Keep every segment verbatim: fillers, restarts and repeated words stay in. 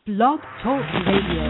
Blog Talk Radio.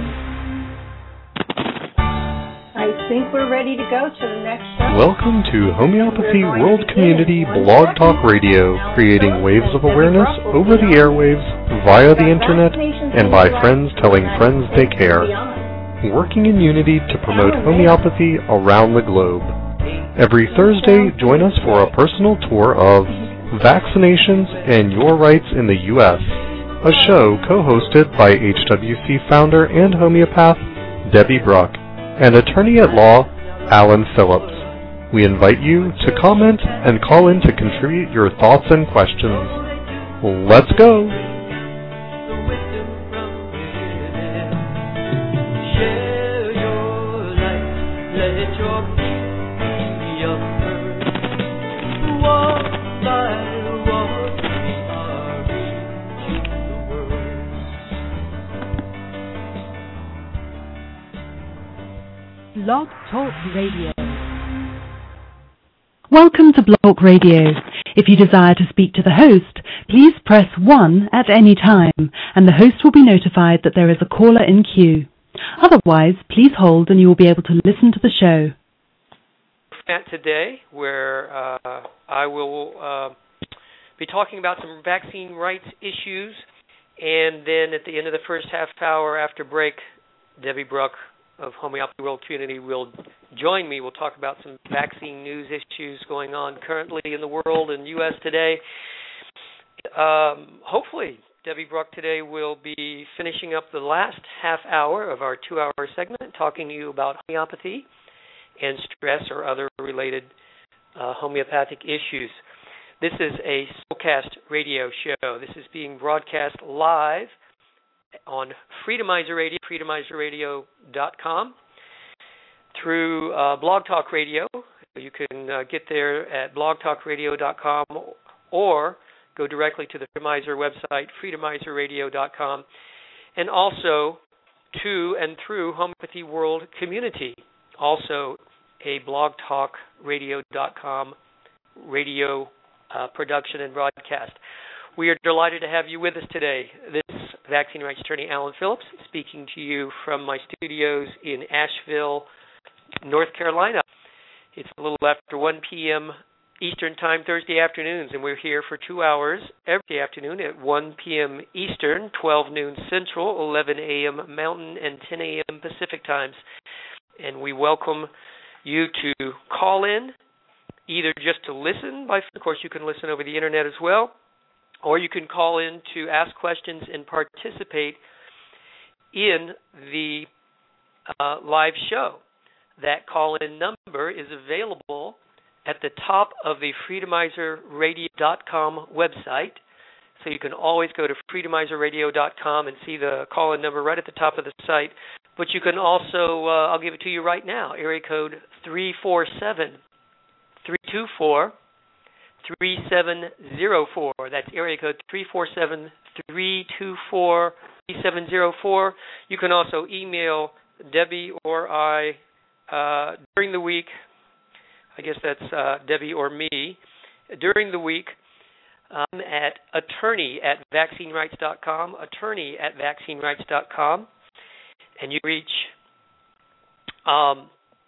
I think we're ready to go to the next show. Welcome to Homeopathy World Community Blog Talk Radio, creating waves of awareness over the airwaves, via the internet, and by friends telling friends they care. Working in unity to promote homeopathy around the globe. Every Thursday, join us for a personal tour of Vaccinations and Your Rights in the U S, a show co-hosted by H W C founder and homeopath Debbie Bruck and attorney-at-law Alan Phillips. We invite you to comment and call in to contribute your thoughts and questions. Let's go! Blog Talk Radio. Welcome to Blog Radio. If you desire to speak to the host, please press one at any time, and the host will be notified that there is a caller in queue. Otherwise, please hold and you will be able to listen to the show. Today, where uh, I will uh, be talking about some vaccine rights issues, and then at the end of the first half hour after break, Debbie Bruck of Homeopathy World Community will join me. We'll talk about some vaccine news issues going on currently in the world and U S today. Um, hopefully, Debbie Bruck today will be finishing up the last half hour of our two-hour segment, talking to you about homeopathy and stress or other related uh, homeopathic issues. This is a Soulcast radio show. This is being broadcast live on Freedomizer Radio, freedomizer radio dot com, through uh, Blog Talk Radio. You can uh, get there at blog talk radio dot com or go directly to the Freedomizer website, freedomizer radio dot com, and also to and through Homeopathy World Community, also a blog talk radio dot com radio uh, production and broadcast. We are delighted to have you with us today. This is vaccine rights attorney Alan Phillips speaking to you from my studios in Asheville, North Carolina. It's a little after one p.m. Eastern Time Thursday afternoons, and we're here for two hours every afternoon at one p.m. Eastern, twelve noon Central, eleven a.m. Mountain, and ten a.m. Pacific times. And we welcome you to call in, either just to listen. By, of course, you can listen over the internet as well, or you can call in to ask questions and participate in the uh, live show. That call-in number is available at the top of the freedomizer radio dot com website. So you can always go to freedomizer radio dot com and see the call-in number right at the top of the site. But you can also, uh, I'll give it to you right now, area code three four seven, three two four, three seven zero four. That's area code three four seven, three two four, three seven zero four. You can also email Debbie or I uh, during the week. I guess that's uh, Debbie or me. During the week um, at attorney at vaccine rights dot com, attorney at vaccine rights dot com. And you reach um,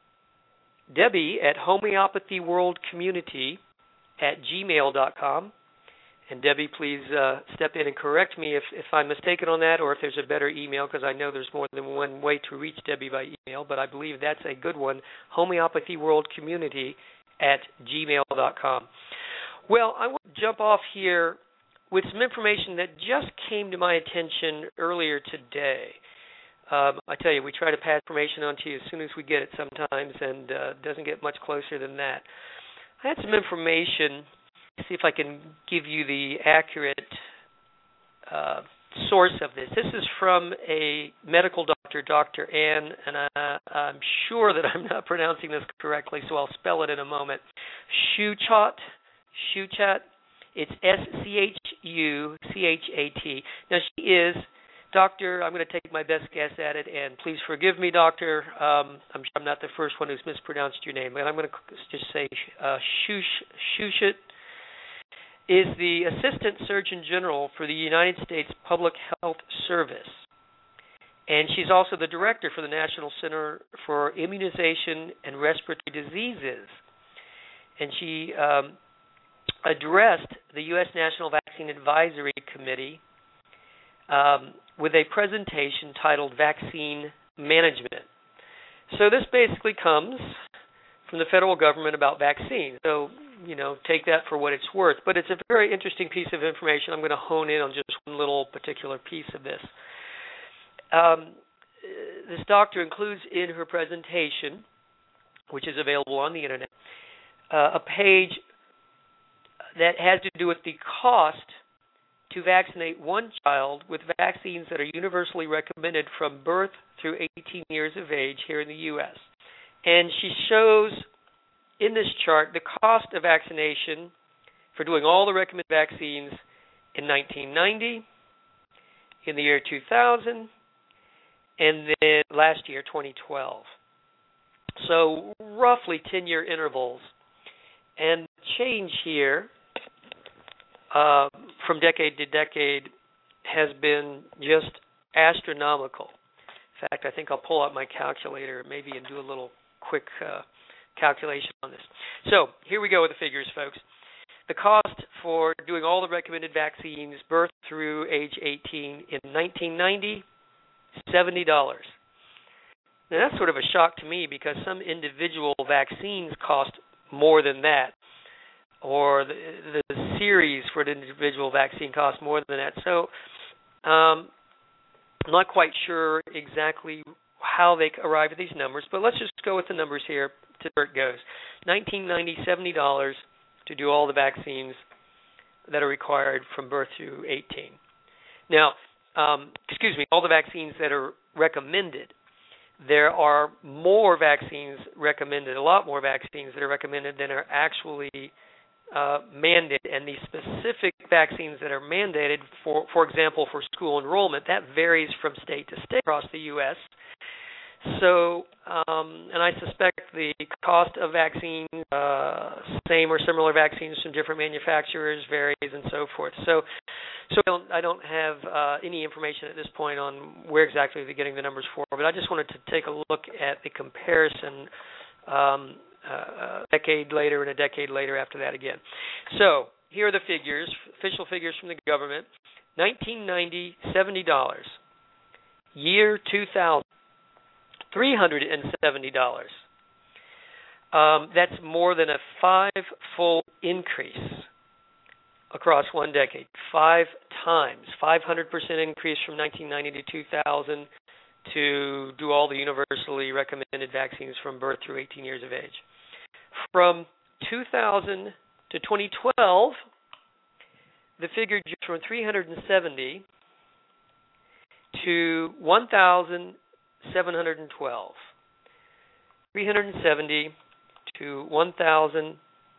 Debbie at Homeopathy World Community at gmail dot com. And Debbie, please uh, step in and correct me if, if I'm mistaken on that, or if there's a better email, because I know there's more than one way to reach Debbie by email, but I believe that's a good one, Homeopathy World Community at gmail dot com. Well, I want to jump off here with some information that just came to my attention earlier today. Um, I tell you, we try to pass information on to you as soon as we get it sometimes, and uh, it doesn't get much closer than that. I had some information, see if I can give you the accurate uh, source of this. This is from a medical doctor, Doctor Ann, and I, I'm sure that I'm not pronouncing this correctly, so I'll spell it in a moment. Schuchat, Schuchat, it's S C H U C H A T. Now, she is, Doctor, I'm going to take my best guess at it, and please forgive me, Doctor. Um, I'm sure I'm not the first one who's mispronounced your name, but I'm going to just say uh, Schuchat is the Assistant Surgeon General for the United States Public Health Service. And she's also the director for the National Center for Immunization and Respiratory Diseases. And she um, addressed the U S National Vaccine Advisory Committee um, with a presentation titled Vaccine Management. So this basically comes from the federal government about vaccines. So, you know, take that for what it's worth. But it's a very interesting piece of information. I'm going to hone in on just one little particular piece of this. Um, this doctor includes in her presentation, which is available on the internet, uh, a page that has to do with the cost to vaccinate one child with vaccines that are universally recommended from birth through eighteen years of age here in the U S And she shows in this chart the cost of vaccination for doing all the recommended vaccines in nineteen ninety, in the year two thousand, and then last year, twenty twelve. So roughly ten-year intervals. And the change here uh, from decade to decade has been just astronomical. In fact, I think I'll pull out my calculator maybe and do a little quick uh, calculation on this. So here we go with the figures, folks. The cost for doing all the recommended vaccines, birth through age eighteen, in nineteen ninety, seventy dollars. Now, that's sort of a shock to me because some individual vaccines cost more than that, or the, the series for an individual vaccine costs more than that. So um, I'm not quite sure exactly how they arrive at these numbers, but let's just go with the numbers here to where it goes. nineteen ninety, seventy dollars to do all the vaccines that are required from birth through eighteen. Now, um, excuse me, all the vaccines that are recommended. There are more vaccines recommended, a lot more vaccines that are recommended than are actually uh, mandated. And the specific vaccines that are mandated, for, for example, for school enrollment, that varies from state to state across the U S So, um, and I suspect the cost of vaccines, uh, same or similar vaccines from different manufacturers varies and so forth. So, so I don't, I don't have uh, any information at this point on where exactly they're getting the numbers for, but I just wanted to take a look at the comparison um, uh, a decade later and a decade later after that again. So here are the figures, official figures from the government. nineteen ninety, seventy dollars. Year two thousand. three hundred seventy dollars. Um, that's more than a five-fold increase across one decade. Five times. five hundred percent increase from nineteen ninety to two thousand to do all the universally recommended vaccines from birth through eighteen years of age. From two thousand to twenty twelve, the figure jumped from three hundred seventy to one thousand seven hundred twelve. three hundred seventy to one thousand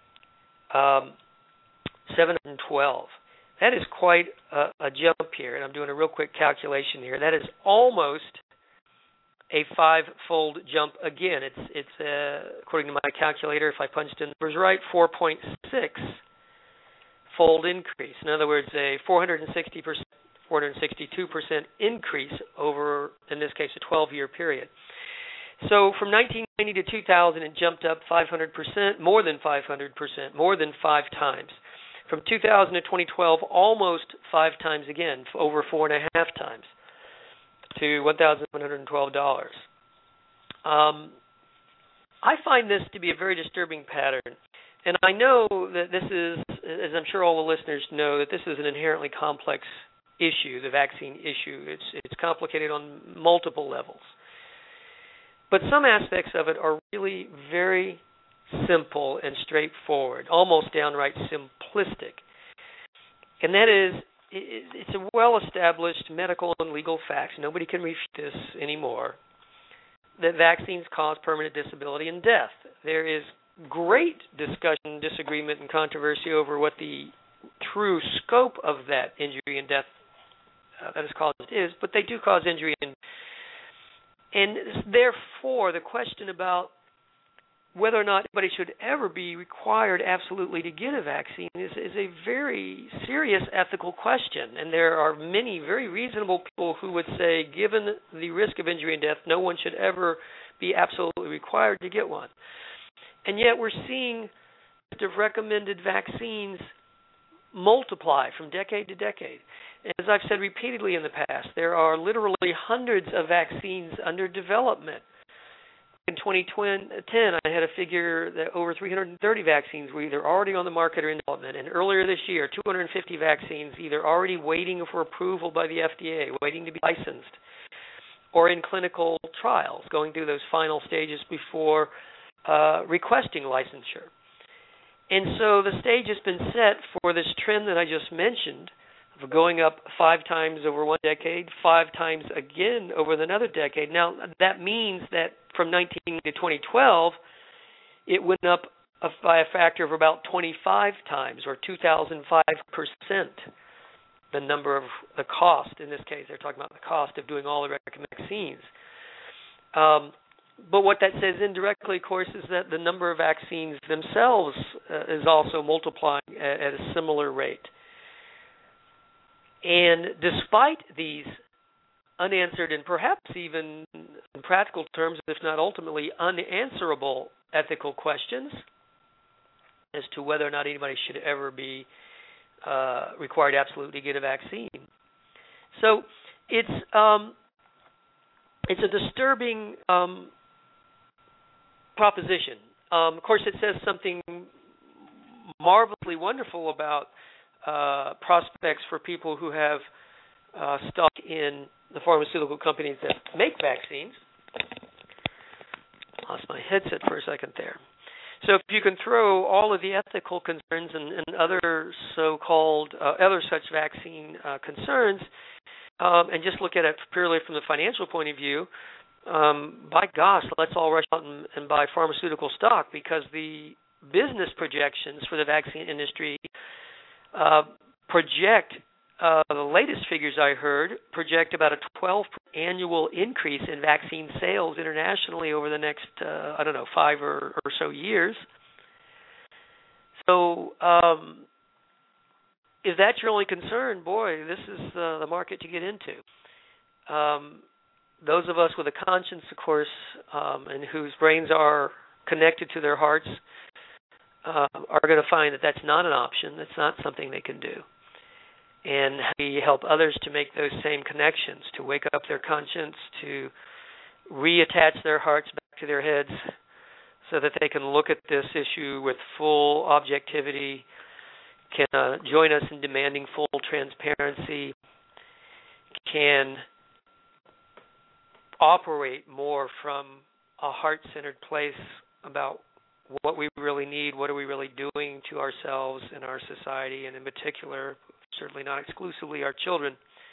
seven hundred twelve. That is quite a, a jump here, and I'm doing a real quick calculation here. That is almost a five-fold jump again. It's, it's uh, according to my calculator, if I punched in the numbers right, four point six fold increase. In other words, a four hundred sixty percent four hundred sixty-two percent increase over, in this case, a twelve-year period. So from nineteen ninety to two thousand, it jumped up five hundred percent, more than five hundred percent, more than five times. From two thousand to twenty twelve, almost five times again, over four and a half times, to one thousand one hundred twelve dollars. Um, I find this to be a very disturbing pattern. And I know that this is, as I'm sure all the listeners know, that this is an inherently complex issue, the vaccine issue. It's it's complicated on multiple levels. But some aspects of it are really very simple and straightforward, almost downright simplistic. And that is, it's a well-established medical and legal fact, nobody can refute this anymore, that vaccines cause permanent disability and death. There is great discussion, disagreement, and controversy over what the true scope of that injury and death uh, that is caused is, but they do cause injury. And, and therefore, the question about whether or not anybody should ever be required absolutely to get a vaccine is, is a very serious ethical question. And there are many very reasonable people who would say, given the risk of injury and death, no one should ever be absolutely required to get one. And yet we're seeing the recommended vaccines multiply from decade to decade. As I've said repeatedly in the past, there are literally hundreds of vaccines under development. In twenty ten, I had a figure that over three hundred thirty vaccines were either already on the market or in development. And earlier this year, two hundred fifty vaccines either already waiting for approval by the F D A, waiting to be licensed, or in clinical trials, going through those final stages before uh, requesting licensure. And so the stage has been set for this trend that I just mentioned, of going up five times over one decade, five times again over another decade. Now, that means that from nineteen to twenty twelve, it went up by a factor of about twenty-five times, or two thousand five percent, the number of the cost. In this case, they're talking about the cost of doing all the recommended vaccines. Um, but what that says indirectly, of course, is that the number of vaccines themselves uh, is also multiplying at, at a similar rate. And despite these unanswered and perhaps even in practical terms, if not ultimately unanswerable ethical questions as to whether or not anybody should ever be uh, required absolutely to get a vaccine. So it's um, it's a disturbing um, proposition. Um, of course, it says something marvelously wonderful about Uh, prospects for people who have uh, stock in the pharmaceutical companies that make vaccines. Lost my headset for a second there. So if you can throw all of the ethical concerns and, and other so-called, uh, other such vaccine uh, concerns, um, and just look at it purely from the financial point of view, um, by gosh, let's all rush out and, and buy pharmaceutical stock, because the business projections for the vaccine industry Uh, project, uh, the latest figures I heard, project about a twelve percent annual increase in vaccine sales internationally over the next, uh, I don't know, five or, or so years. So um, if that's your only concern, boy, this is uh, the market to get into. Um, those of us with a conscience, of course, um, and whose brains are connected to their hearts, Uh, are going to find that that's not an option. That's not something they can do. And we help others to make those same connections, to wake up their conscience, to reattach their hearts back to their heads so that they can look at this issue with full objectivity, can uh, join us in demanding full transparency, can operate more from a heart-centered place about what we really need, what are we really doing to ourselves and our society, and in particular, certainly not exclusively, our children.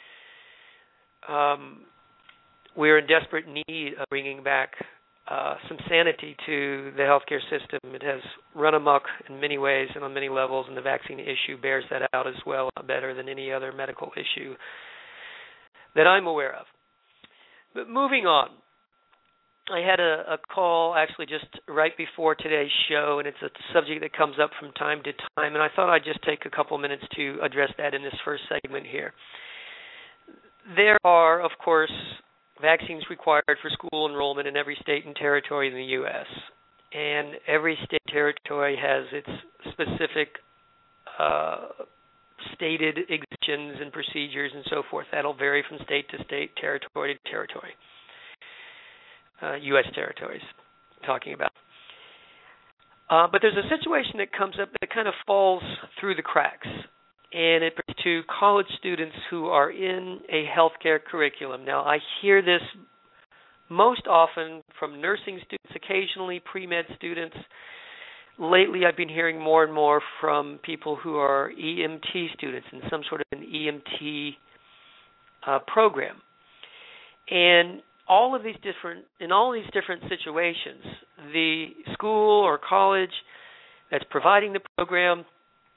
Um, we're in desperate need of bringing back uh, some sanity to the healthcare system. It has run amok in many ways and on many levels, and the vaccine issue bears that out as well, better than any other medical issue that I'm aware of. But moving on. I had a, a call actually just right before today's show, and it's a subject that comes up from time to time, and I thought I'd just take a couple minutes to address that in this first segment here. There are, of course, vaccines required for school enrollment in every state and territory in the U S, and every state and territory has its specific uh, stated exemptions and procedures and so forth. That'll vary from state to state, territory to territory. Uh, U S territories, talking about. Uh, but there's a situation that comes up that kind of falls through the cracks, and it brings to college students who are in a healthcare curriculum. Now, I hear this most often from nursing students, occasionally pre-med students. Lately, I've been hearing more and more from people who are E M T students in some sort of an E M T uh, program. And all of these different, in all these different situations, the school or college that's providing the program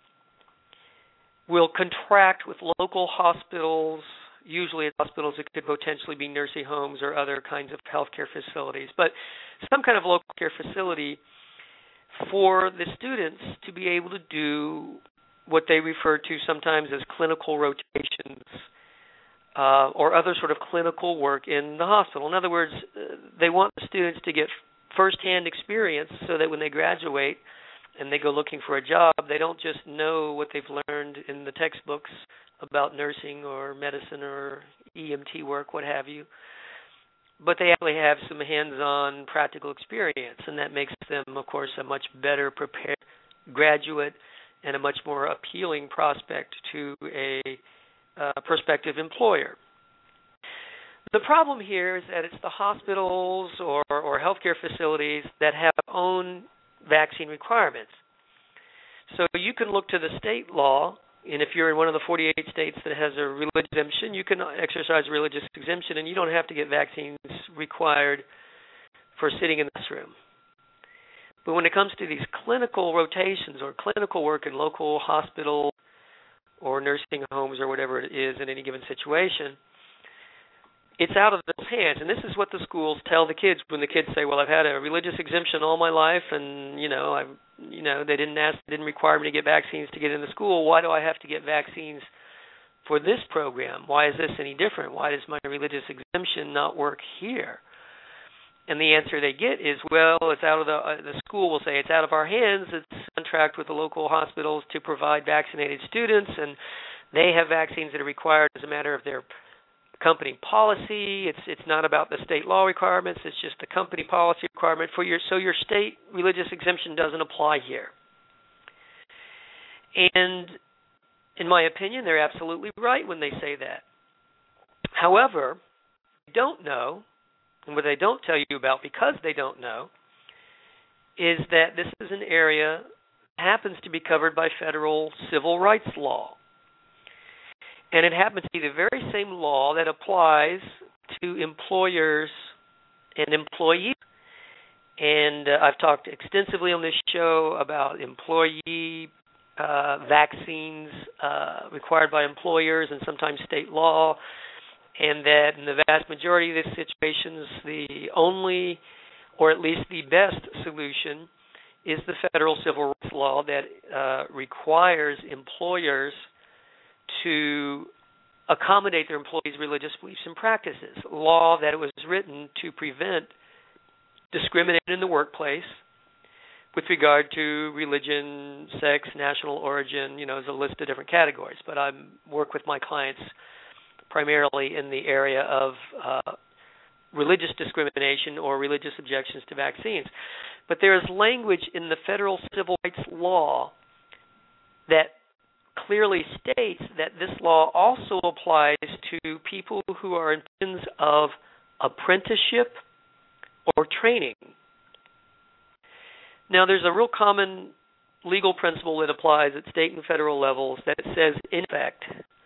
will contract with local hospitals, usually hospitals that could potentially be nursing homes or other kinds of healthcare facilities. But some kind of local care facility for the students to be able to do what they refer to sometimes as clinical rotations uh, or other sort of clinical work in the hospital. In other words, uh, they want the students to get firsthand experience so that when they graduate and they go looking for a job, they don't just know what they've learned in the textbooks about nursing or medicine or E M T work, what have you, but they actually have some hands-on practical experience, and that makes them, of course, a much better prepared graduate and a much more appealing prospect to a uh, prospective employer. The problem here is that it's the hospitals or, or healthcare facilities that have own vaccine requirements. So you can look to the state law, and if you're in one of the forty-eight states that has a religious exemption, you can exercise a religious exemption, and you don't have to get vaccines required for sitting in this room. But when it comes to these clinical rotations or clinical work in local hospital or nursing homes or whatever it is in any given situation, it's out of those hands. And this is what the schools tell the kids when the kids say, well, I've had a religious exemption all my life, and, you know, I've, you know, they didn't ask, didn't require me to get vaccines to get into school. Why do I have to get vaccines for this program? Why is this any different? Why does my religious exemption not work here? And the answer they get is, well, it's out of the, uh, the school will say it's out of our hands. It's a contract with the local hospitals to provide vaccinated students, and they have vaccines that are required as a matter of their company policy. It's it's not about the state law requirements. It's just the company policy requirement for your so your state religious exemption doesn't apply here. And in my opinion, they're absolutely right when they say that. However, they don't know, and what they don't tell you about because they don't know, is that this is an area that happens to be covered by federal civil rights law. And it happens to be the very same law that applies to employers and employees. And uh, I've talked extensively on this show about employee uh, vaccines uh, required by employers and sometimes state law, and that in the vast majority of these situations, the only, or at least the best solution is the federal civil rights law that uh, requires employers to accommodate their employees' religious beliefs and practices. Law that it was written to prevent discrimination in the workplace with regard to religion, sex, national origin, you know, there's a list of different categories. But I work with my clients primarily in the area of uh, religious discrimination or religious objections to vaccines. But there is language in the federal civil rights law that clearly states that this law also applies to people who are in positions of apprenticeship or training. Now, there's a real common legal principle that applies at state and federal levels that says, in effect,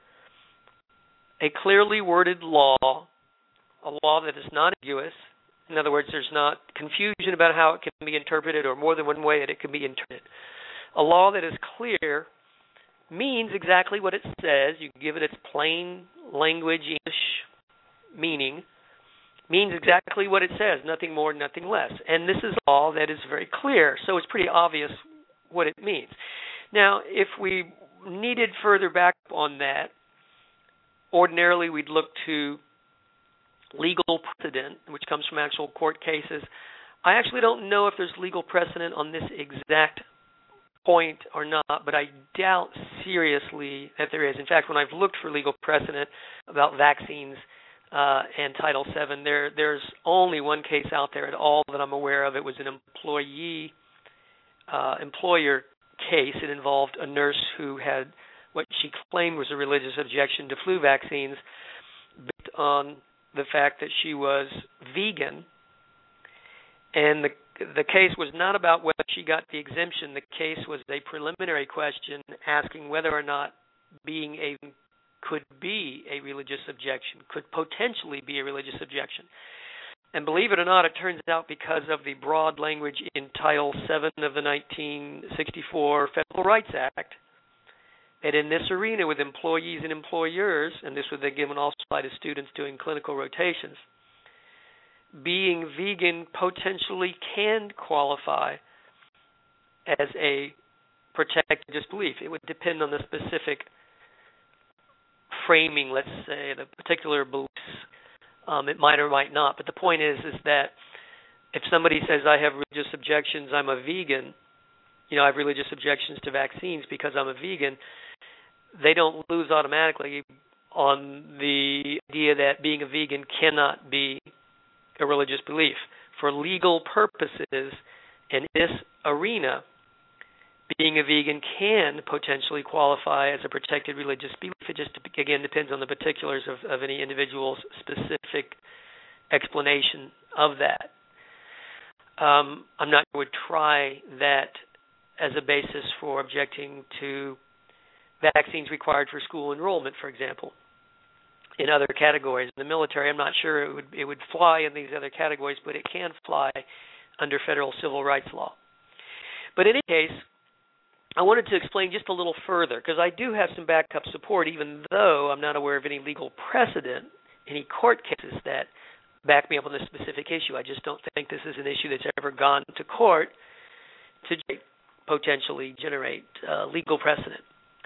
a clearly worded law, a law that is not ambiguous, in other words, there's not confusion about how it can be interpreted or more than one way that it can be interpreted. A law that is clear means exactly what it says. You give it its plain language English meaning, means exactly what it says, nothing more, nothing less. And this is all that is very clear, so it's pretty obvious what it means. Now, if we needed further backup on that, ordinarily we'd look to legal precedent, which comes from actual court cases. I actually don't know if there's legal precedent on this exact point or not, but I doubt seriously that there is. In fact, when I've looked for legal precedent about vaccines uh, and Title seven, there there's only one case out there at all that I'm aware of. It was an employee uh, employer case. It involved a nurse who had what she claimed was a religious objection to flu vaccines based on the fact that she was vegan. And the the case was not about whether she got the exemption. The case was a preliminary question asking whether or not being a could be a religious objection, could potentially be a religious objection. And believe it or not, it turns out because of the broad language in Title seven of the nineteen sixty-four Federal Rights Act, that in this arena with employees and employers, and this would then given also apply to students doing clinical rotations, being vegan potentially can qualify as a protected disbelief. It would depend on the specific framing, let's say, the particular beliefs. Um, it might or might not. But the point is, is that if somebody says, I have religious objections, I'm a vegan, you know, I have religious objections to vaccines because I'm a vegan, they don't lose automatically on the idea that being a vegan cannot be a religious belief. For legal purposes, in this arena, being a vegan can potentially qualify as a protected religious belief. It just, again, depends on the particulars of, of any individual's specific explanation of that. Um, I'm not going to try that as a basis for objecting to vaccines required for school enrollment, for example. In other categories, in the military, I'm not sure it would it would fly in these other categories, but it can fly under federal civil rights law. But in any case, I wanted to explain just a little further, because I do have some backup support, even though I'm not aware of any legal precedent, any court cases that back me up on this specific issue. I just don't think this is an issue that's ever gone to court to potentially generate uh, legal precedent.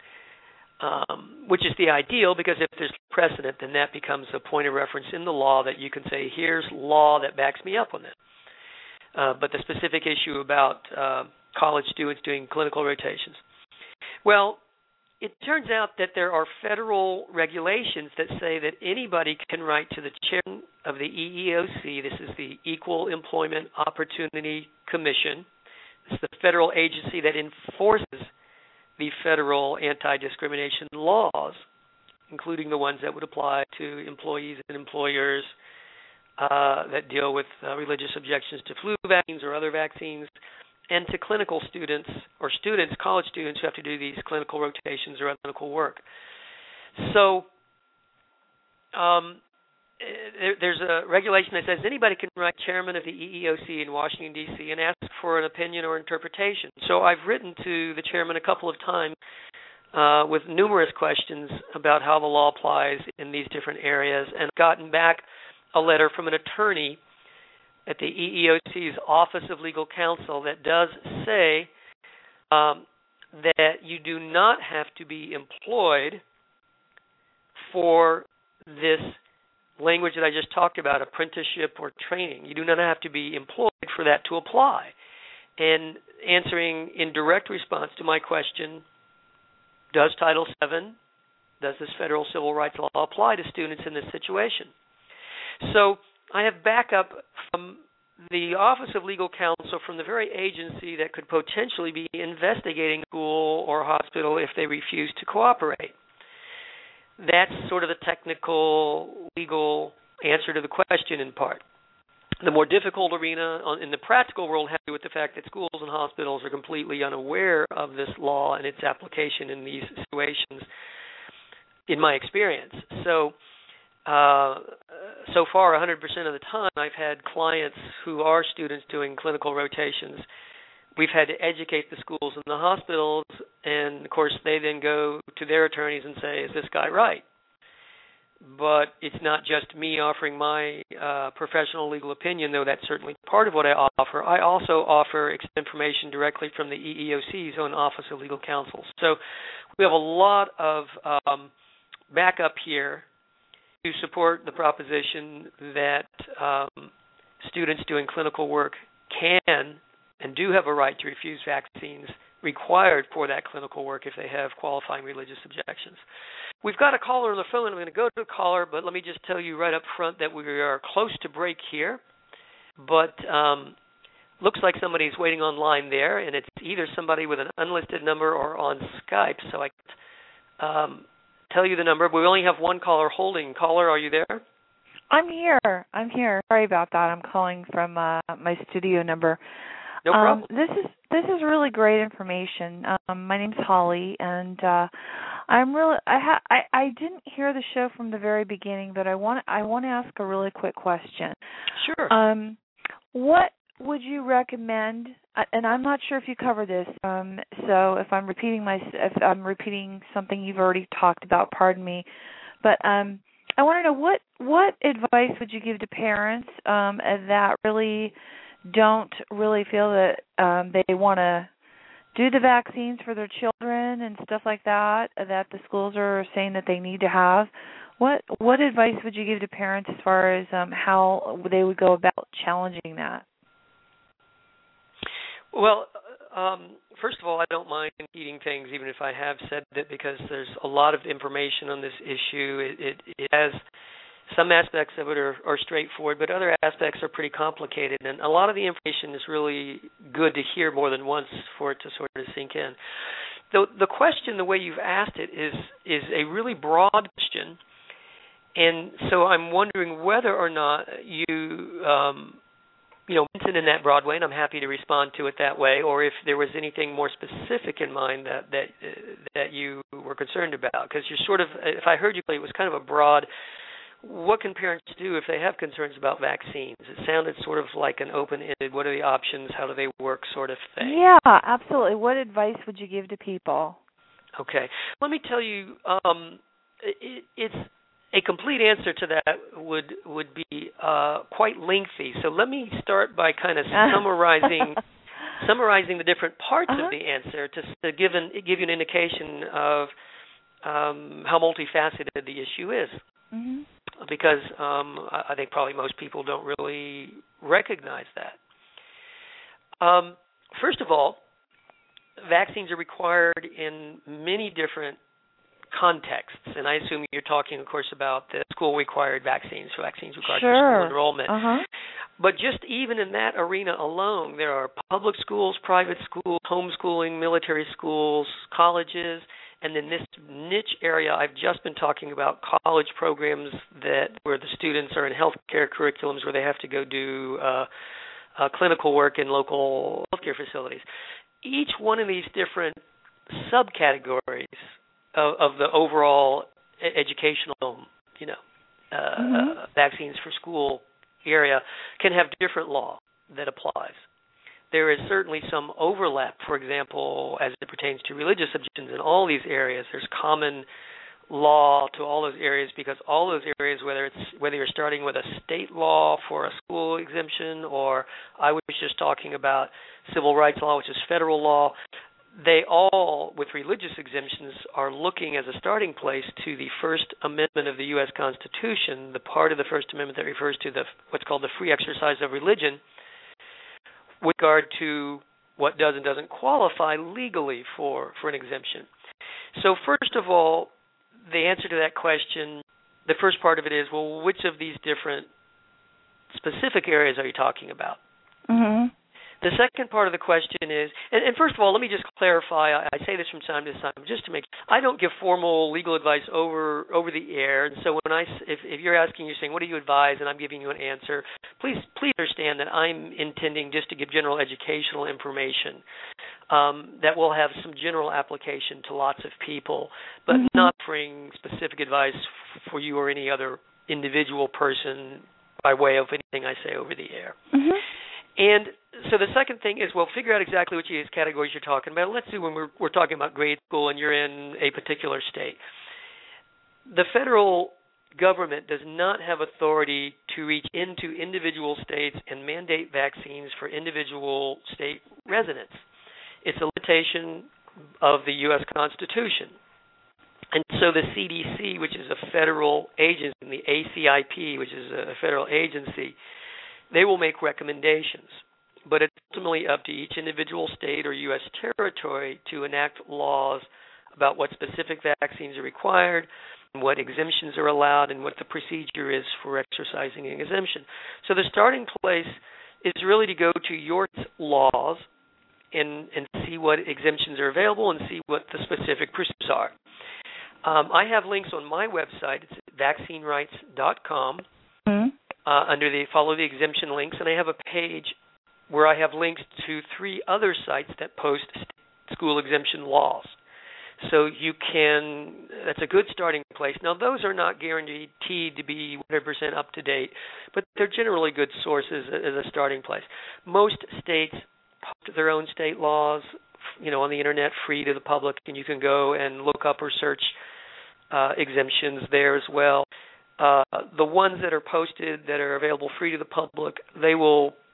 Um, which is the ideal, because if there's precedent, then that becomes a point of reference in the law that you can say, here's law that backs me up on that. Uh, but the specific issue about uh, college students doing clinical rotations. Well, it turns out that there are federal regulations that say that anybody can write to the chairman of the E E O C. This is the Equal Employment Opportunity Commission. It's the federal agency that enforces the federal anti-discrimination laws, including the ones that would apply to employees and employers uh, that deal with uh, religious objections to flu vaccines or other vaccines, and to clinical students or students, college students who have to do these clinical rotations or other clinical work. So um, there, there's a regulation that says anybody can write chairman of the E E O C in Washington, D C and ask for an opinion or interpretation. So I've written to the chairman a couple of times uh, with numerous questions about how the law applies in these different areas, and gotten back a letter from an attorney at the E E O C's Office of Legal Counsel that does say um, that you do not have to be employed for this language that I just talked about, apprenticeship or training. You do not have to be employed for that to apply. And answering in direct response to my question, does Title seven, does this federal civil rights law apply to students in this situation? So I have backup from the Office of Legal Counsel, from the very agency that could potentially be investigating school or hospital if they refuse to cooperate. That's sort of the technical, legal answer to the question in part. The more difficult arena in the practical world has to do with the fact that schools and hospitals are completely unaware of this law and its application in these situations, in my experience. So, uh, so far, one hundred percent of the time, I've had clients who are students doing clinical rotations. We've had to educate the schools and the hospitals, and, of course, they then go to their attorneys and say, is this guy right? But it's not just me offering my uh, professional legal opinion, though that's certainly part of what I offer. I also offer information directly from the E E O C's own Office of Legal Counsel. So we have a lot of um, backup here to support the proposition that um, students doing clinical work can and do have a right to refuse vaccines required for that clinical work if they have qualifying religious objections. We've got a caller on the phone. I'm going to go to a caller, but let me just tell you right up front that we are close to break here. But um, looks like somebody's waiting online there, and it's either somebody with an unlisted number or on Skype, so I can't um, tell you the number. We only have one caller holding. Caller, are you there? I'm here. I'm here. Sorry about that. I'm calling from uh, my studio number. No problem. Um, this is this is really great information. Um, my name's Holly, and uh, I'm really I, ha, I I didn't hear the show from the very beginning, but I want I want to ask a really quick question. Sure. Um, what would you recommend? And I'm not sure if you cover this. Um, so if I'm repeating my if I'm repeating something you've already talked about, pardon me. But um, I want to know what what advice would you give to parents um, that really don't really feel that um, they want to do the vaccines for their children and stuff like that that the schools are saying that they need to have. What what advice would you give to parents as far as um, how they would go about challenging that? Well, um, first of all, I don't mind repeating things, even if I have said it, because there's a lot of information on this issue. It, it, it has some aspects of it are, are straightforward, but other aspects are pretty complicated. And a lot of the information is really good to hear more than once for it to sort of sink in. The, the question, the way you've asked it, is is a really broad question. And so I'm wondering whether or not you, um, you know, meant it in that broad way, and I'm happy to respond to it that way, or if there was anything more specific in mind that that uh, that you were concerned about. Because you're sort of, if I heard you play, it was kind of a broad, what can parents do if they have concerns about vaccines? It sounded sort of like an open-ended, what are the options, how do they work sort of thing. Yeah, absolutely. What advice would you give to people? Okay. Let me tell you, um, it, it's, a complete answer to that would would be uh, quite lengthy. So let me start by kind of summarizing summarizing the different parts uh-huh. of the answer to, to give an give you an indication of um, how multifaceted the issue is. Mm-hmm. Because um, I think probably most people don't really recognize that. Um, first of all, vaccines are required in many different contexts, and I assume you're talking, of course, about the school-required vaccines, so vaccines required sure. for school enrollment. Uh-huh. But just even in that arena alone, there are public schools, private schools, homeschooling, military schools, colleges, and then this niche area I've just been talking about, college programs that where the students are in healthcare curriculums where they have to go do uh, uh, clinical work in local healthcare facilities. Each one of these different subcategories Of, of the overall educational, you know, uh, mm-hmm. uh, vaccines for school area can have different law that applies. There is certainly some overlap, for example, as it pertains to religious exemptions in all these areas. There's common law to all those areas because all those areas, whether it's whether you're starting with a state law for a school exemption, or I was just talking about civil rights law, which is federal law, they all, with religious exemptions, are looking as a starting place to the First Amendment of the U S Constitution, the part of the First Amendment that refers to the what's called the free exercise of religion, with regard to what does and doesn't qualify legally for, for an exemption. So first of all, the answer to that question, the first part of it is, well, which of these different specific areas are you talking about? Mm-hmm. The second part of the question is, and, and first of all, let me just clarify, I, I say this from time to time, just to make, I don't give formal legal advice over over the air, and so when I, if, if you're asking, you're saying, what do you advise, and I'm giving you an answer, please please understand that I'm intending just to give general educational information um, that will have some general application to lots of people, but mm-hmm. not offering specific advice for you or any other individual person by way of anything I say over the air. Mm-hmm. And so the second thing is, well, figure out exactly which of these categories you're talking about. Let's see when we're, we're talking about grade school and you're in a particular state. The federal government does not have authority to reach into individual states and mandate vaccines for individual state residents. It's a limitation of the U S Constitution. And so the C D C, which is a federal agency, and the A C I P, which is a federal agency, they will make recommendations, but it's ultimately up to each individual state or U S territory to enact laws about what specific vaccines are required, and what exemptions are allowed, and what the procedure is for exercising an exemption. So the starting place is really to go to your laws and, and see what exemptions are available and see what the specific procedures are. Um, I have links on my website. It's vaccine rights dot com. Mm-hmm. Uh, under the follow the exemption links, and I have a page where I have links to three other sites that post school exemption laws. So you can, that's a good starting place. Now, those are not guaranteed to be one hundred percent up to date, but they're generally good sources as a starting place. Most states post their own state laws, you know, on the internet, free to the public, and you can go and look up or search uh, exemptions there as well. Uh, the ones that are posted that are available free to the public, they will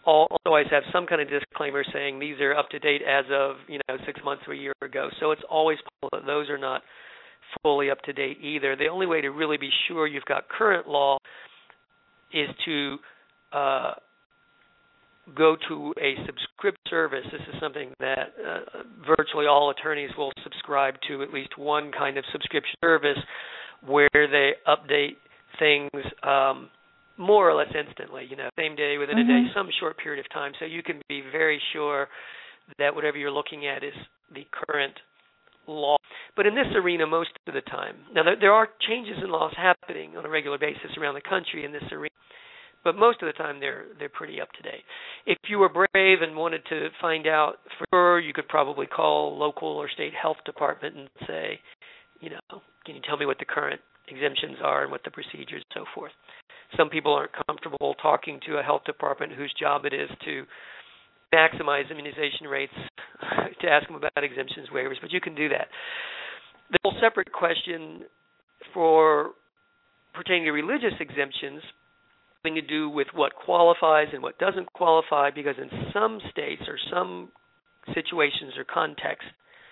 always have some kind of disclaimer saying these are up to date as of, you know, six months or a year ago. So it's always possible that those are not fully up to date either. The only way to really be sure you've got current law is to uh, go to a subscription service. This is something that uh, virtually all attorneys will subscribe to, at least one kind of subscription service where they update things um, more or less instantly, you know, same day, within mm-hmm. a day, some short period of time. So you can be very sure that whatever you're looking at is the current law. But in this arena, most of the time, now there are changes in laws happening on a regular basis around the country in this arena, but most of the time they're they're pretty up to date. If you were brave and wanted to find out for sure, you could probably call local or state health department and say, you know, can you tell me what the current exemptions are and what the procedures and so forth. Some people aren't comfortable talking to a health department whose job it is to maximize immunization rates to ask them about exemptions, waivers, but you can do that. The whole separate question for pertaining to religious exemptions having to do with what qualifies and what doesn't qualify, because in some states or some situations or contexts,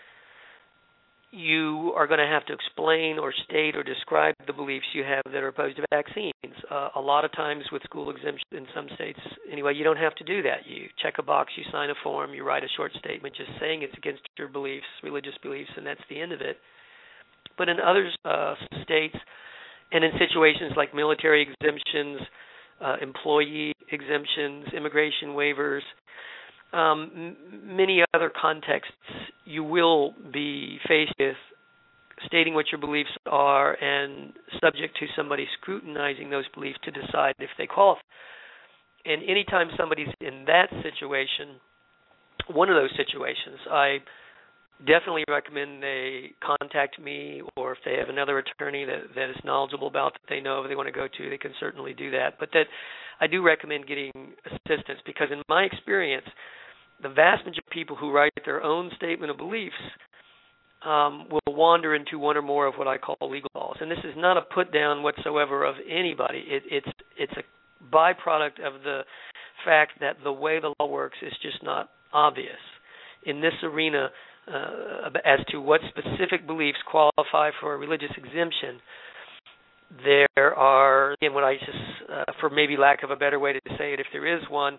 you are going to have to explain or state or describe the beliefs you have that are opposed to vaccines. Uh, a lot of times with school exemptions in some states, anyway, you don't have to do that. You check a box, you sign a form, you write a short statement just saying it's against your beliefs, religious beliefs, and that's the end of it. But in other uh, states and in situations like military exemptions, uh, employee exemptions, immigration waivers, Um, m- many other contexts, you will be faced with stating what your beliefs are and subject to somebody scrutinizing those beliefs to decide if they qualify. And anytime somebody's in that situation, one of those situations, I definitely recommend they contact me, or if they have another attorney that, that is knowledgeable about that they know if they want to go to, they can certainly do that. But that I do recommend getting assistance, because in my experience, the vast majority of people who write their own statement of beliefs um, will wander into one or more of what I call legal laws. And this is not a put down whatsoever of anybody. It, it's it's a byproduct of the fact that the way the law works is just not obvious. In this arena, uh, as to what specific beliefs qualify for a religious exemption, there are, again, what I just, uh, for maybe lack of a better way to say it, if there is one,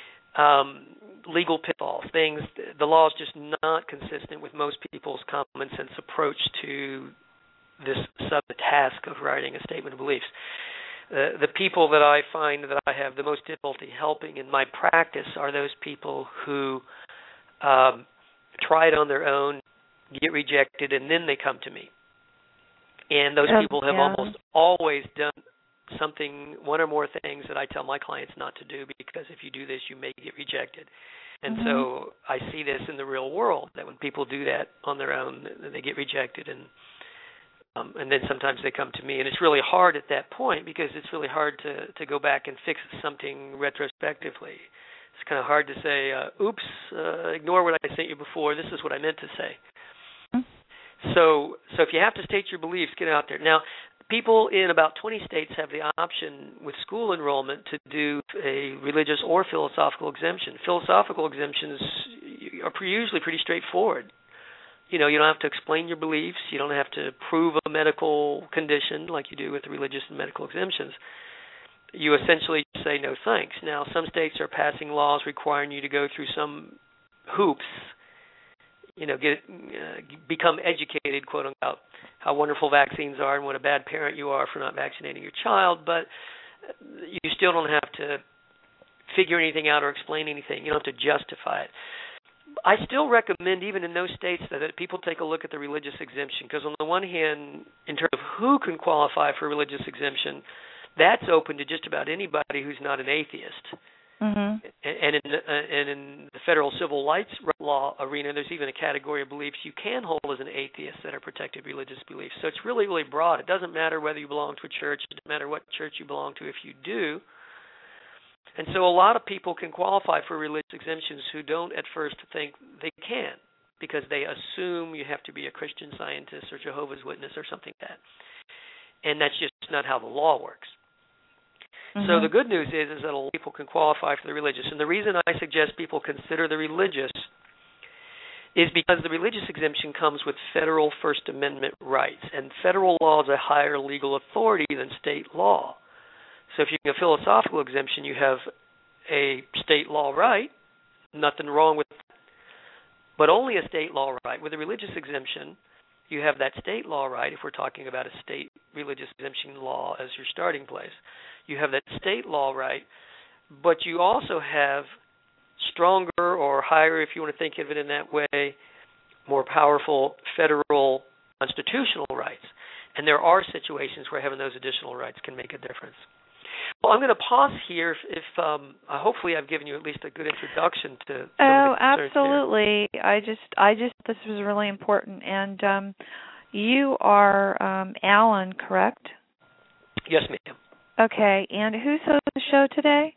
um, legal pitfalls, things, the law is just not consistent with most people's common sense approach to this sub-task of writing a statement of beliefs. Uh, the people that I find that I have the most difficulty helping in my practice are those people who um, try it on their own, get rejected, and then they come to me. And those yeah, people have yeah. almost always done something, one or more things that I tell my clients not to do, because if you do this, you may get rejected. And mm-hmm. so I see this in the real world, that when people do that on their own, they get rejected, and um, and then sometimes they come to me. And it's really hard at that point, because it's really hard to, to go back and fix something retrospectively. It's kind of hard to say, uh, oops, uh, ignore what I sent you before, this is what I meant to say. Mm-hmm. So, so if you have to state your beliefs, get out there. Now, people in about twenty states have the option with school enrollment to do a religious or philosophical exemption. Philosophical exemptions are usually pretty straightforward. You know, you don't have to explain your beliefs. You don't have to prove a medical condition like you do with the religious and medical exemptions. You essentially say no thanks. Now, some states are passing laws requiring you to go through some hoops, you know, get uh, become educated, quote unquote, how wonderful vaccines are and what a bad parent you are for not vaccinating your child, but you still don't have to figure anything out or explain anything. You don't have to justify it. I still recommend, even in those states, that, that people take a look at the religious exemption, because on the one hand, in terms of who can qualify for religious exemption, that's open to just about anybody who's not an atheist. Mm-hmm. And in, uh, and in the federal civil rights law arena, there's even a category of beliefs you can hold as an atheist that are protected religious beliefs. So it's really, really broad. It doesn't matter whether you belong to a church. It doesn't matter what church you belong to if you do. And so a lot of people can qualify for religious exemptions who don't at first think they can, because they assume you have to be a Christian Scientist or Jehovah's Witness or something like that. And that's just not how the law works. Mm-hmm. So the good news is, is that a lot of people can qualify for the religious. And the reason I suggest people consider the religious is because the religious exemption comes with federal First Amendment rights. And federal law is a higher legal authority than state law. So if you get a philosophical exemption, you have a state law right, nothing wrong with that, but only a state law right. With a religious exemption, you have that state law right, if we're talking about a state religious exemption law as your starting place. You have that state law right, but you also have stronger or higher, if you want to think of it in that way, more powerful federal constitutional rights. And there are situations where having those additional rights can make a difference. Well, I'm going to pause here. If, if um, uh, hopefully I've given you at least a good introduction to. Some Oh, of the absolutely. Here. I just, I just, this was really important. And um, you are um, Alan, correct? Yes, ma'am. Okay. And who's hosting the show today?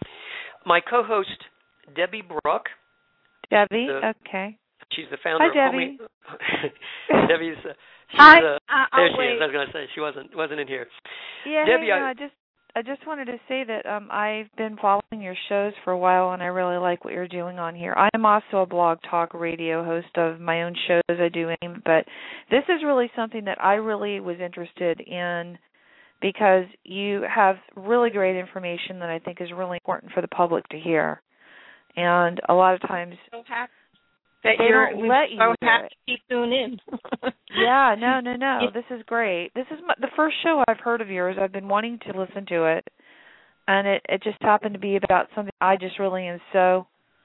My co-host, Debbie Brooke. Debbie. The, okay. She's the founder Hi, of Debbie. Homie. Debbie's. Uh, she's, Hi. Uh, Uh, there she wait. is. I was going to say she wasn't wasn't in here. Yeah. Debbie, hey, I, uh, just. I just wanted to say that um, I've been following your shows for a while, and I really like what you're doing on here. I am also a Blog Talk Radio host of my own shows I do, but this is really something that I really was interested in because you have really great information that I think is really important for the public to hear. And a lot of times So happy that they you're don't let you so do happy it. to keep tuning in. Yeah, no, no, no. This is great. This is my, the first show I've heard of yours. I've been wanting to listen to it, and it, it just happened to be about something I just really am so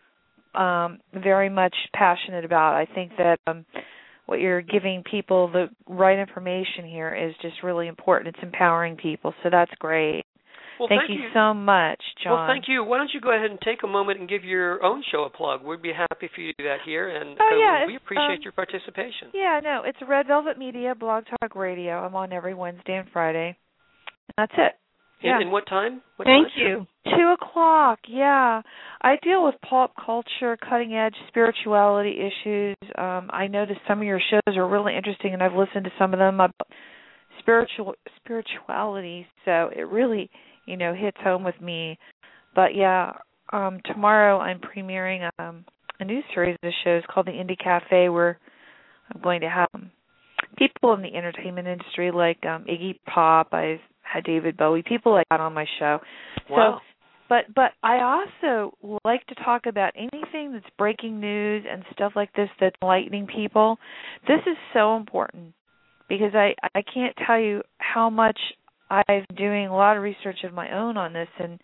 um, very much passionate about. I think that um, what you're giving people, the right information here, is just really important. It's empowering people, so that's great. well, thank, thank you so much, John. Well, thank you. Why don't you go ahead and take a moment and give your own show a plug? We'd be happy for you to do that here, and Oh, yeah, uh, we appreciate um, your participation. Yeah, no, it's Red Velvet Media, Blog Talk Radio. I'm on every Wednesday and Friday. That's it. Yeah. And, and what time? What Thank time? you. Two o'clock, yeah. I deal with pop culture, cutting edge spirituality issues. Um, I noticed some of your shows are really interesting, and I've listened to some of them about spiritual spirituality, so it really, you know, hits home with me. But yeah, um, tomorrow I'm premiering um, a new series of shows called the Indie Cafe, where I'm going to have um, people in the entertainment industry like um, Iggy Pop. I've had David Bowie, people like that on my show. Wow. So, but but I also like to talk about anything that's breaking news and stuff like this that's enlightening people. This is so important because I, I can't tell you how much I've been doing a lot of research of my own on this, and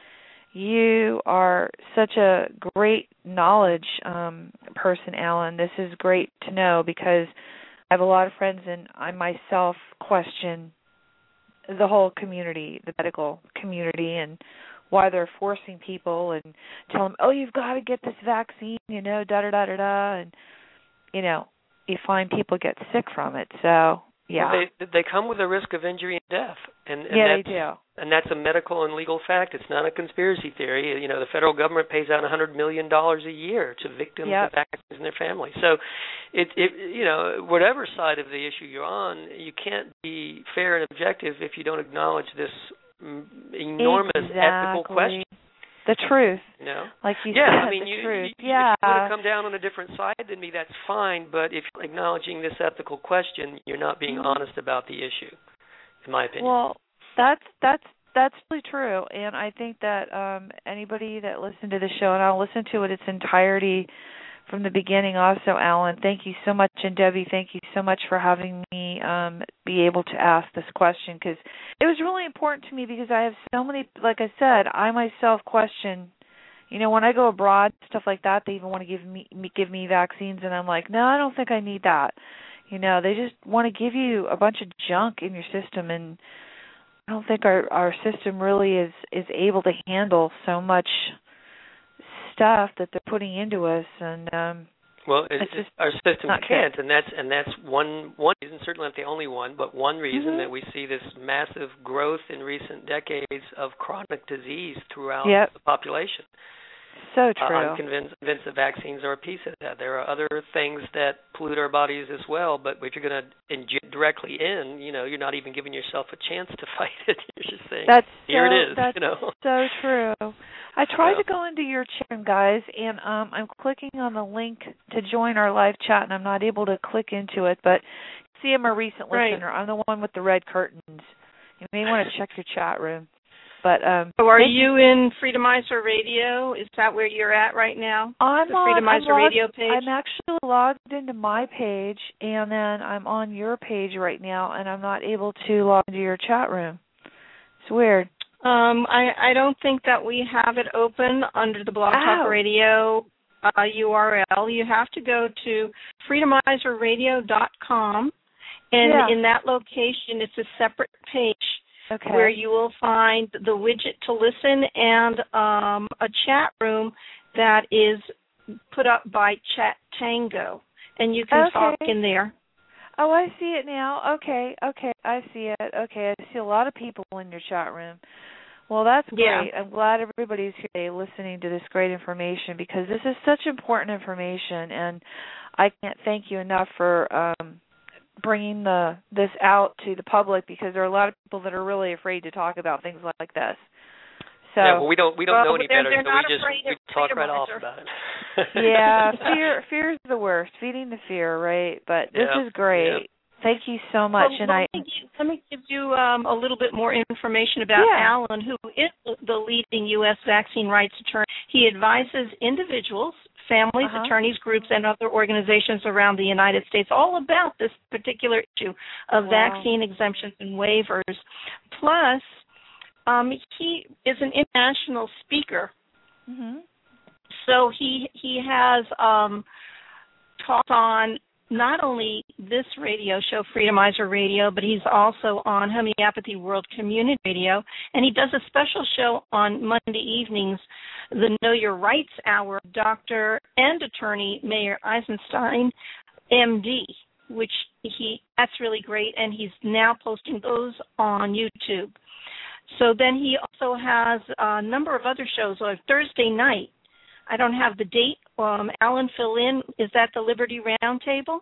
you are such a great knowledge um, person, Alan. This is great to know because I have a lot of friends, and I myself question the whole community, the medical community, and why they're forcing people and tell them, oh, you've got to get this vaccine, you know, da-da-da-da-da, and, you know, you find people get sick from it. So, yeah. Well, they they come with a risk of injury and death. And, and yeah, that's, they do. And that's a medical and legal fact. It's not a conspiracy theory. You know, the federal government pays out one hundred million dollars a year to victims Yep. of vaccines and their families. So, it, it you know, whatever side of the issue you're on, you can't be fair and objective if you don't acknowledge this mm, enormous exactly. ethical question. The truth. You know? Like you yeah, said, I mean, the you, truth. you, yeah. if you want to come down on a different side than me, that's fine. But if you're acknowledging this ethical question, you're not being mm-hmm. honest about the issue, in my opinion. Well, that's that's that's really true, and I think that um, anybody that listened to the show, and I'll listen to it its entirety from the beginning. Also, Alan, thank you so much, and Debbie, thank you so much for having me um, be able to ask this question because it was really important to me because I have so many. Like I said, I myself question. You know, when I go abroad, stuff like that, they even want to give me give me vaccines, and I'm like, no, I don't think I need that. You know, they just want to give you a bunch of junk in your system, and I don't think our our system really is is able to handle so much stuff that they're putting into us, and um well, it, it's just our system not can't, good. and that's and that's one one reason, certainly not the only one, but one reason mm-hmm. that we see this massive growth in recent decades of chronic disease throughout yep. the population. So Uh, true. I'm convinced, convinced that vaccines are a piece of that. There are other things that pollute our bodies as well, but if you're going to inject directly in, you know, you're not even giving yourself a chance to fight it. You're just saying, that's here so, it is. That's you know? so true. I tried yeah. to go into your chat room, guys, and um, I'm clicking on the link to join our live chat, and I'm not able to click into it. But see, I'm a recent right. listener. I'm the one with the red curtains. You may want to check your chat room. But um, so, are you in Freedomizer Radio? Is that where you're at right now? I'm the on Freedomizer I'm Radio logged, page. I'm actually logged into my page, and then I'm on your page right now, and I'm not able to log into your chat room. It's weird. Um, I, I don't think that we have it open under the Blog Talk Ow. Radio uh, U R L. You have to go to freedomizer radio dot com, and yeah. in that location, it's a separate page. Okay. Where you will find the widget to listen and um, a chat room that is put up by Chat Tango, and you can okay. talk in there. Oh, I see it now. Okay, okay, I see it. Okay, I see a lot of people in your chat room. Well, that's great. Yeah. I'm glad everybody's here today listening to this great information because this is such important information, and I can't thank you enough for um, bringing the this out to the public because there are a lot of people that are really afraid to talk about things like this. So yeah, well, we don't we don't well, know any they're, better, they're so we just we talk right off about it. yeah, fear fear is the worst. Feeding the fear, right? But this yeah, is great. Yeah. Thank you so much. Well, and let, I me give, let me give you um, a little bit more information about yeah. Alan, who is the leading U S vaccine rights attorney. He advises individuals, families, uh-huh. attorneys, groups, and other organizations around the United States all about this particular issue of wow. vaccine exemptions and waivers. Plus, um, he is an international speaker. Mm-hmm. So he he has um, talked on not only this radio show, Freedomizer Radio, but he's also on Homeopathy World Community Radio, and he does a special show on Monday evenings, the Know Your Rights Hour, Doctor and Attorney Mayor Eisenstein, M D, which he that's really great, and he's now posting those on YouTube. So then he also has a number of other shows on Thursday night. I don't have the date. Um, Alan, fill in. Is that the Liberty Roundtable?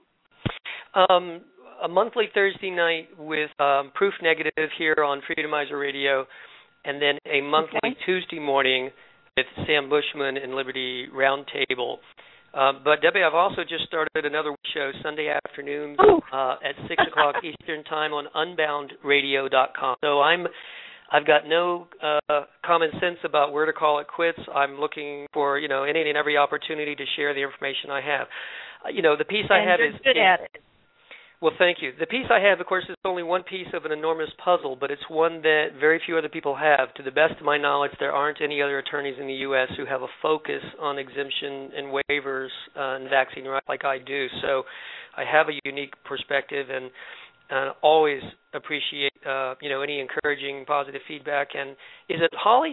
Um, a monthly Thursday night with um, Proof Negative here on Freedomizer Radio, and then a monthly okay. Tuesday morning with Sam Bushman and Liberty Roundtable. Uh, but Debbie, I've also just started another show Sunday afternoons oh. uh, at six o'clock Eastern Time on unbound radio dot com. So I'm I've got no uh, common sense about where to call it quits. I'm looking for, you know, any and every opportunity to share the information I have. Uh, you know, the piece and I have you're is good is, at it. Well, thank you. The piece I have, of course, is only one piece of an enormous puzzle, but it's one that very few other people have. To the best of my knowledge, there aren't any other attorneys in the U S who have a focus on exemption and waivers uh, and vaccine rights like I do. So I have a unique perspective and uh, always appreciate, uh, you know, any encouraging, positive feedback. And is it Holly?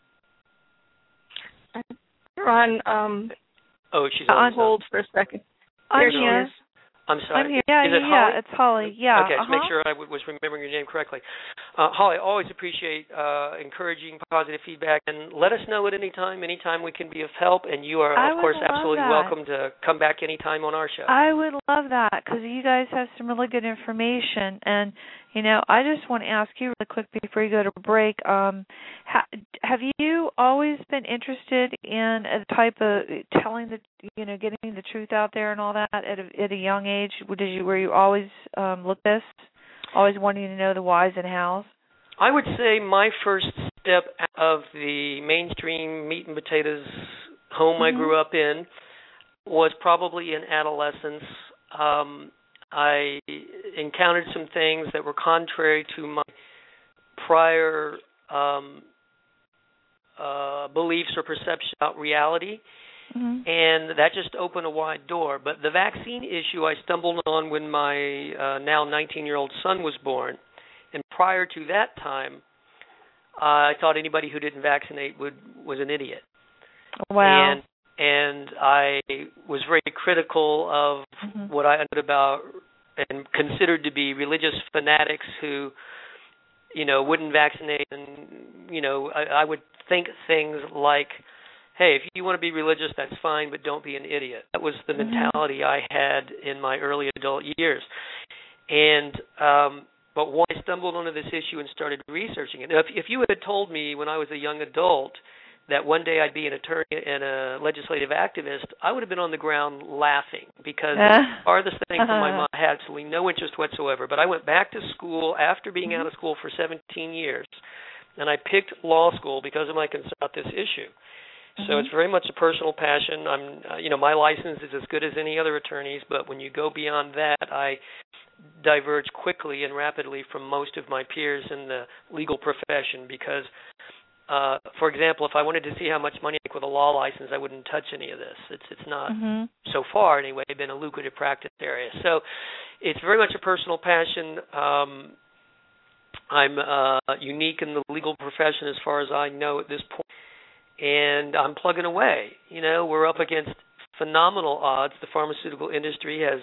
You're on, um, oh, she's on on hold for a second. I'm there she here. is. I'm sorry. I'm here. Yeah, is it yeah, Holly? yeah, it's Holly. Yeah. Okay, uh-huh. to make sure I w- was remembering your name correctly. Uh, Holly, I always appreciate uh, encouraging, positive feedback, and let us know at any time, anytime we can be of help, and you are, I of would course, love absolutely that. welcome to come back anytime on our show. I would love that because you guys have some really good information. And, you know, I just want to ask you really quick before you go to break, um, ha- have you always been interested in a type of telling the, you know, getting the truth out there and all that at a, at a young age? Did you, were you always um, look this, always wanting to know the whys and hows? I would say my first step out of the mainstream meat and potatoes home mm-hmm. I grew up in was probably in adolescence. Um, I encountered some things that were contrary to my prior um, uh, beliefs or perception about reality, mm-hmm. and that just opened a wide door. But the vaccine issue I stumbled on when my uh, now nineteen-year-old son was born, and prior to that time, uh, I thought anybody who didn't vaccinate would was an idiot. Wow. And And I was very critical of mm-hmm. what I understood about and considered to be religious fanatics who, you know, wouldn't vaccinate. And, you know, I, I would think things like, hey, if you want to be religious, that's fine, but don't be an idiot. That was the mm-hmm. mentality I had in my early adult years. And um, but when I stumbled onto this issue and started researching it, now, if, if you had told me when I was a young adult that one day I'd be an attorney and a legislative activist, I would have been on the ground laughing because uh, the farthest thing from my mind, I had absolutely no interest whatsoever. But I went back to school after being mm-hmm. out of school for seventeen years, and I picked law school because of my concern about this issue. Mm-hmm. So it's very much a personal passion. I'm, uh, you know, my license is as good as any other attorney's, but when you go beyond that, I diverge quickly and rapidly from most of my peers in the legal profession because, uh, for example, if I wanted to see how much money I make with a law license, I wouldn't touch any of this. It's it's not, mm-hmm. so far anyway, been a lucrative practice area. So it's very much a personal passion. Um, I'm uh, unique in the legal profession as far as I know at this point, and I'm plugging away. You know, we're up against phenomenal odds. The pharmaceutical industry has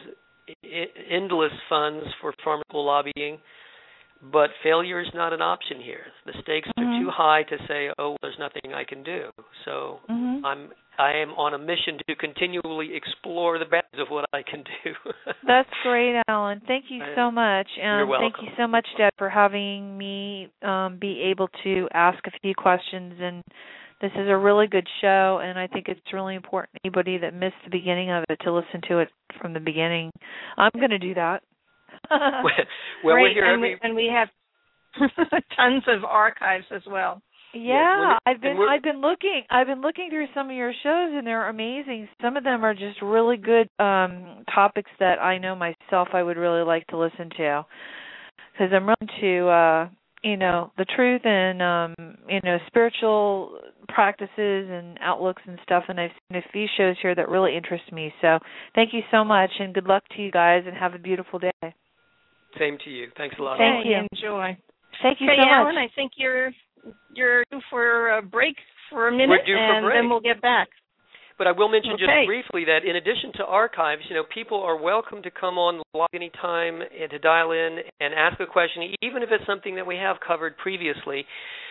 endless funds for pharmaceutical lobbying, but failure is not an option here. The stakes mm-hmm. are too high to say, oh, there's nothing I can do. So mm-hmm. I'm I am on a mission to continually explore the bounds of what I can do. That's great, Alan. Thank you so much. And You're welcome. Thank you so much, Deb, for having me um, be able to ask a few questions. And this is a really good show, and I think it's really important anybody that missed the beginning of it to listen to it from the beginning. I'm going to do that. well, well Great, we're here and, every... we, and we have tons of archives as well. Yeah, I've been I've been looking I've been looking through some of your shows, and they're amazing. Some of them are just really good um, topics that I know myself I would really like to listen to, because I'm really into uh, you know the truth and um, you know spiritual practices and outlooks and stuff. And I've seen a few shows here that really interest me. So thank you so much, and good luck to you guys, and have a beautiful day. Same to you. Thanks a lot. Thank you. Enjoy. Thank you okay, so much. Alan, I think you're you're due for a break for a minute, We're due for and break. then we'll get back. But I will mention okay. just briefly that in addition to archives, you know, people are welcome to come on live anytime and to dial in and ask a question, even if it's something that we have covered previously.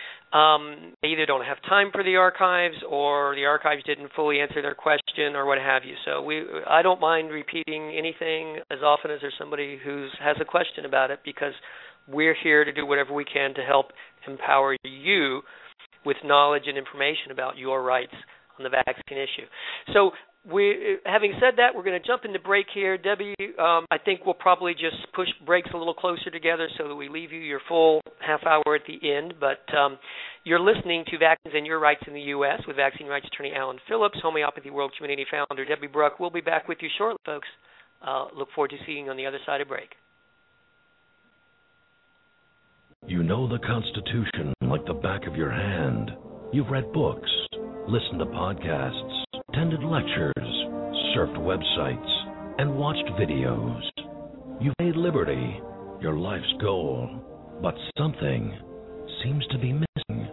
Um, they either don't have time for the archives, or the archives didn't fully answer their question, or what have you. So we, I don't mind repeating anything as often as there's somebody who has a question about it, because we're here to do whatever we can to help empower you with knowledge and information about your rights on the vaccine issue. So we, having said that, we're going to jump into break here. Debbie, um, I think we'll probably just push breaks a little closer together so that we leave you your full half hour at the end. But um, you're listening to Vaccines and Your Rights in the U S with vaccine rights attorney Alan Phillips, Homeopathy World Community founder Debbie Bruck. We'll be back with you shortly, folks. Uh, look forward to seeing you on the other side of break. You know the Constitution like the back of your hand. You've read books, listened to podcasts, attended lectures, surfed websites, and watched videos. You've made liberty your life's goal, but something seems to be missing.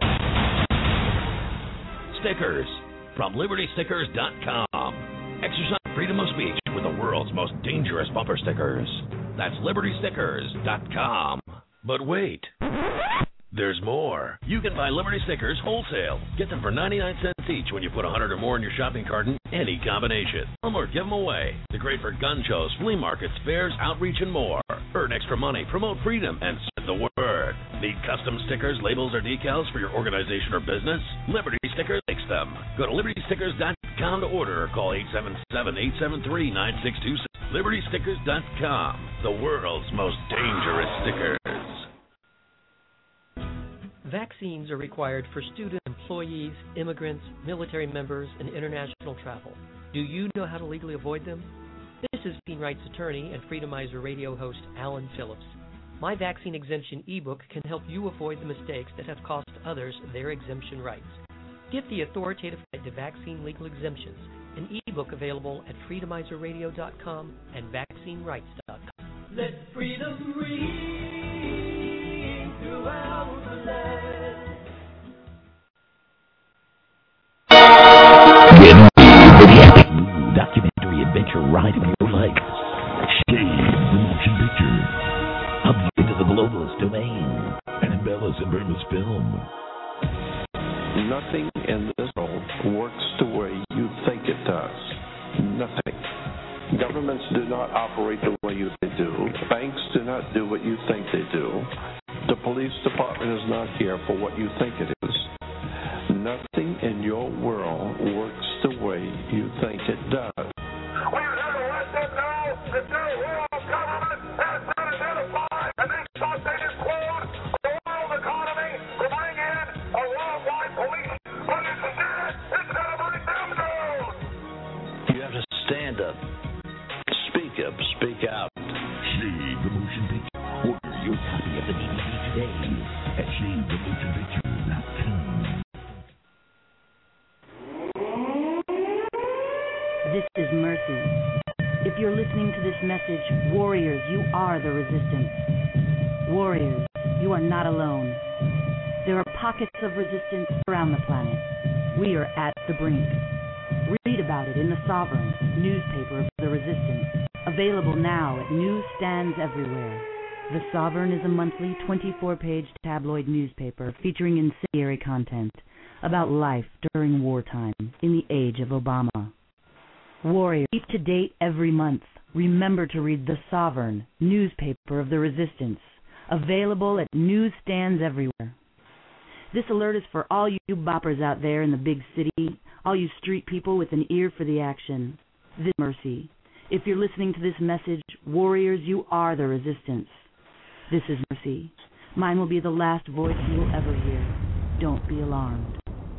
Stickers from Liberty Stickers dot com. Exercise freedom of speech with the world's most dangerous bumper stickers. That's Liberty Stickers dot com. But wait, there's more. You can buy Liberty Stickers wholesale. Get them for ninety-nine cents each when you put one hundred or more in your shopping cart in any combination. Or give them away. They're great for gun shows, flea markets, fairs, outreach, and more. Earn extra money, promote freedom, and spread the word. Need custom stickers, labels, or decals for your organization or business? Liberty Stickers makes them. Go to Liberty Stickers dot com to order, or call eight seven seven, eight seven three, nine six two six. Liberty Stickers dot com, the world's most dangerous stickers. Vaccines are required for student employees, immigrants, military members, and international travel. Do you know how to legally avoid them? This is vaccine rights attorney and Freedomizer radio host Alan Phillips. My vaccine exemption ebook can help you avoid the mistakes that have cost others their exemption rights. Get the authoritative guide to vaccine legal exemptions, an ebook available at freedomizer radio dot com and vaccine rights dot com. Let freedom ring throughout the land. Get ready for the epic documentary adventure ride of your life. Shade, the motion picture. Upgrade to the globalist domain. And Embellis and Burma's film. Nothing in this world works the way you think it does. Nothing. Governments do not operate the way you they do. Banks do not do what you think they do. The police department is not here for what you think it is. Nothing in your world works the way you think it does. We are going to let them know that their world government has been identified and they thought they did forward the world economy to bring in a worldwide police. But instead, it's going to bring them down. You have to stand up. Speak up. Speak out. Shade the Motion Picture. Order your copy of the D V D today at shade the motion picture dot com. This is Mercy. If you're listening to this message, warriors, you are the resistance. Warriors, you are not alone. There are pockets of resistance around the planet. We are at the brink. Read about it in The Sovereign, newspaper of the resistance, available now at newsstands everywhere. The Sovereign is a monthly twenty-four page tabloid newspaper featuring incendiary content about life during wartime in the age of Obama. Warrior, keep to date every month. Remember to read The Sovereign, newspaper of the resistance, available at newsstands everywhere. This alert is for all you boppers out there in the big city, all you street people with an ear for the action. This is Mercy. If you're listening to this message, warriors, you are the resistance. This is Mercy. Mine will be the last voice you will ever hear. Don't be alarmed.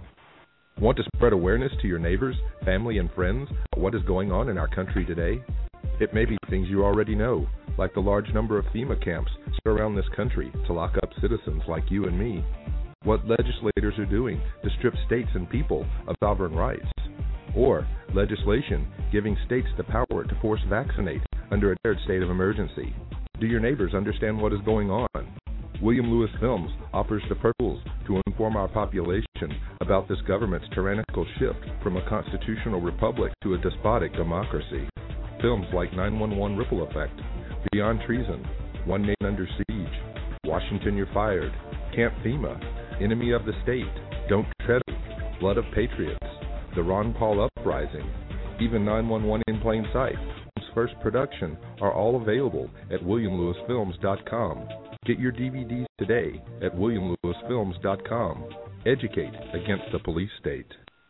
Want to spread awareness to your neighbors, family, and friends about what is going on in our country today? It may be things you already know, like the large number of FEMA camps around this country to lock up citizens like you and me. What legislators are doing to strip states and people of sovereign rights. Or legislation giving states the power to force vaccinate under a declared state of emergency. Do your neighbors understand what is going on? William Lewis Films offers the tools to inform our population about this government's tyrannical shift from a constitutional republic to a despotic democracy. Films like nine one one Ripple Effect, Beyond Treason, One Nation Under Siege, Washington You're Fired, Camp FEMA, Enemy of the State, Don't Tread, Blood of Patriots, The Ron Paul Uprising, even nine one one in Plain Sight, first production are all available at william lewis films dot com. Get your D V Ds today at william lewis films dot com. Educate against the police state.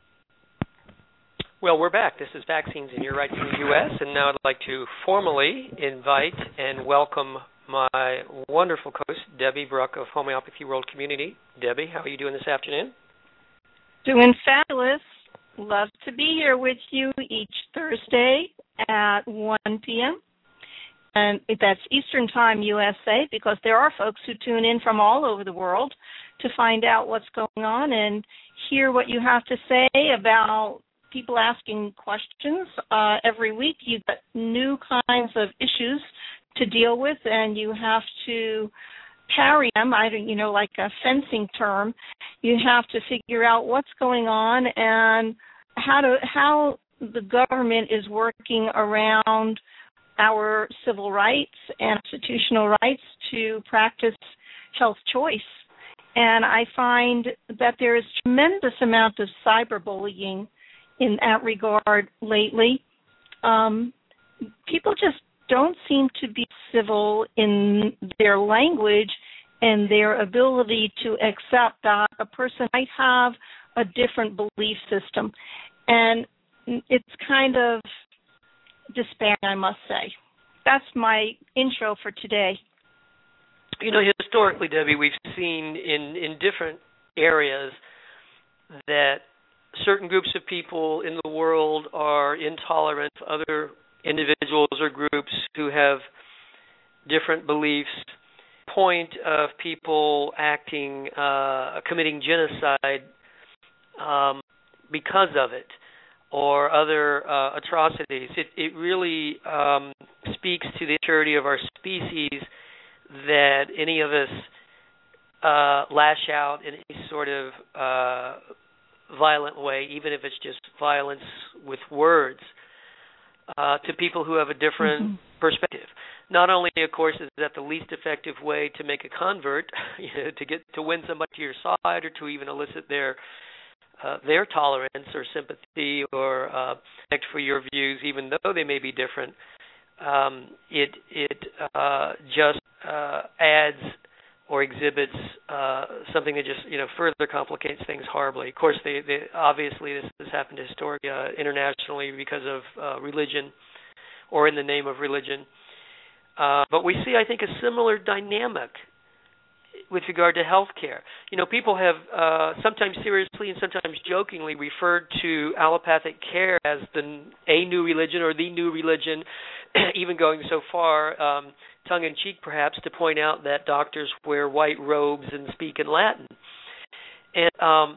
Well, we're back. This is Vaccines and Your Rights in the U S, and now I'd like to formally invite and welcome my wonderful co-host, Debbie Bruck of Homeopathy World Community. Debbie, how are you doing this afternoon? Doing fabulous. Love to be here with you each Thursday at one p.m. And that's Eastern Time, U S A, because there are folks who tune in from all over the world to find out what's going on and hear what you have to say about people asking questions. Uh, every week you've got new kinds of issues to deal with, and you have to parry them. I don't, you know, like a fencing term. You have to figure out what's going on and how to how the government is working around our civil rights and constitutional rights to practice health choice. And I find that there is tremendous amount of cyberbullying in that regard lately. Um, people just don't seem to be civil in their language and their ability to accept that a person might have a different belief system. And it's kind of despairing, I must say. That's my intro for today. You know, historically, Debbie, we've seen in, in different areas that certain groups of people in the world are intolerant of other individuals or groups who have different beliefs. Point of people acting, uh, committing genocide um, because of it, or other uh, atrocities. It, it really um, speaks to the maturity of our species that any of us uh, lash out in any sort of uh, violent way, even if it's just violence with words, uh, to people who have a different mm-hmm. perspective. Not only, of course, is that the least effective way to make a convert, you know, to get to win somebody to your side or to even elicit their uh, their tolerance or sympathy or uh, respect for your views, even though they may be different. Um, it it uh, just uh, adds or exhibits uh, something that just you know further complicates things horribly. Of course, they, they obviously this has happened historically, uh, internationally because of uh, religion or in the name of religion. Uh, but we see, I think, a similar dynamic with regard to healthcare. You know, people have uh, sometimes seriously and sometimes jokingly referred to allopathic care as the a new religion or the new religion, even going so far, um, tongue-in-cheek perhaps, to point out that doctors wear white robes and speak in Latin. And um,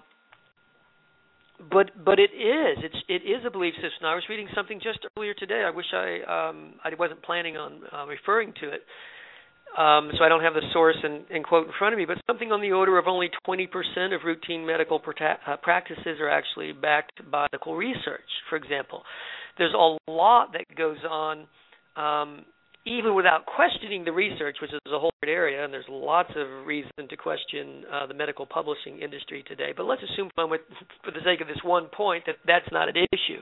but but it is it's it is a belief system. I was reading something just earlier today. I wish I um, I wasn't planning on uh, referring to it. Um, so I don't have the source and, and quote in front of me, but something on the order of only twenty percent of routine medical prata- uh, practices are actually backed by medical research, for example. There's a lot that goes on, um, even without questioning the research, which is a whole area, and there's lots of reason to question uh, the medical publishing industry today. But let's assume, with, for the sake of this one point, that that's not an issue.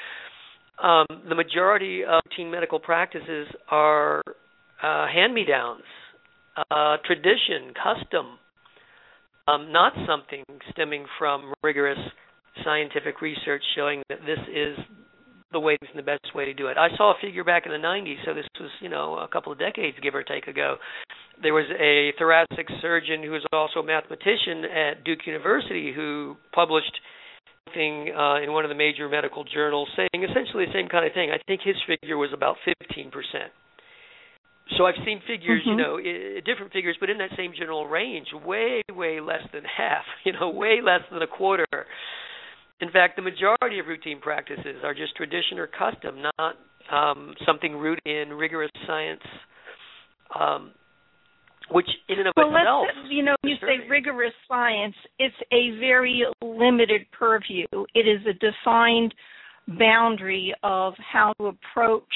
Um, the majority of routine medical practices are Uh, hand-me-downs, uh, tradition, custom, um, not something stemming from rigorous scientific research showing that this is the way and the best way to do it. I saw a figure back in the nineties, so this was, you know, a couple of decades, give or take, ago. There was a thoracic surgeon who was also a mathematician at Duke University who published something uh, in one of the major medical journals saying essentially the same kind of thing. I think his figure was about fifteen percent. So I've seen figures, mm-hmm. you know, I- different figures, but in that same general range, way, way less than half, you know, way less than a quarter. In fact, the majority of routine practices are just tradition or custom, not um, something rooted in rigorous science, um, which in and of well, itself... Let's, you know, when you say rigorous science, it's a very limited purview. It is a defined boundary of how to approach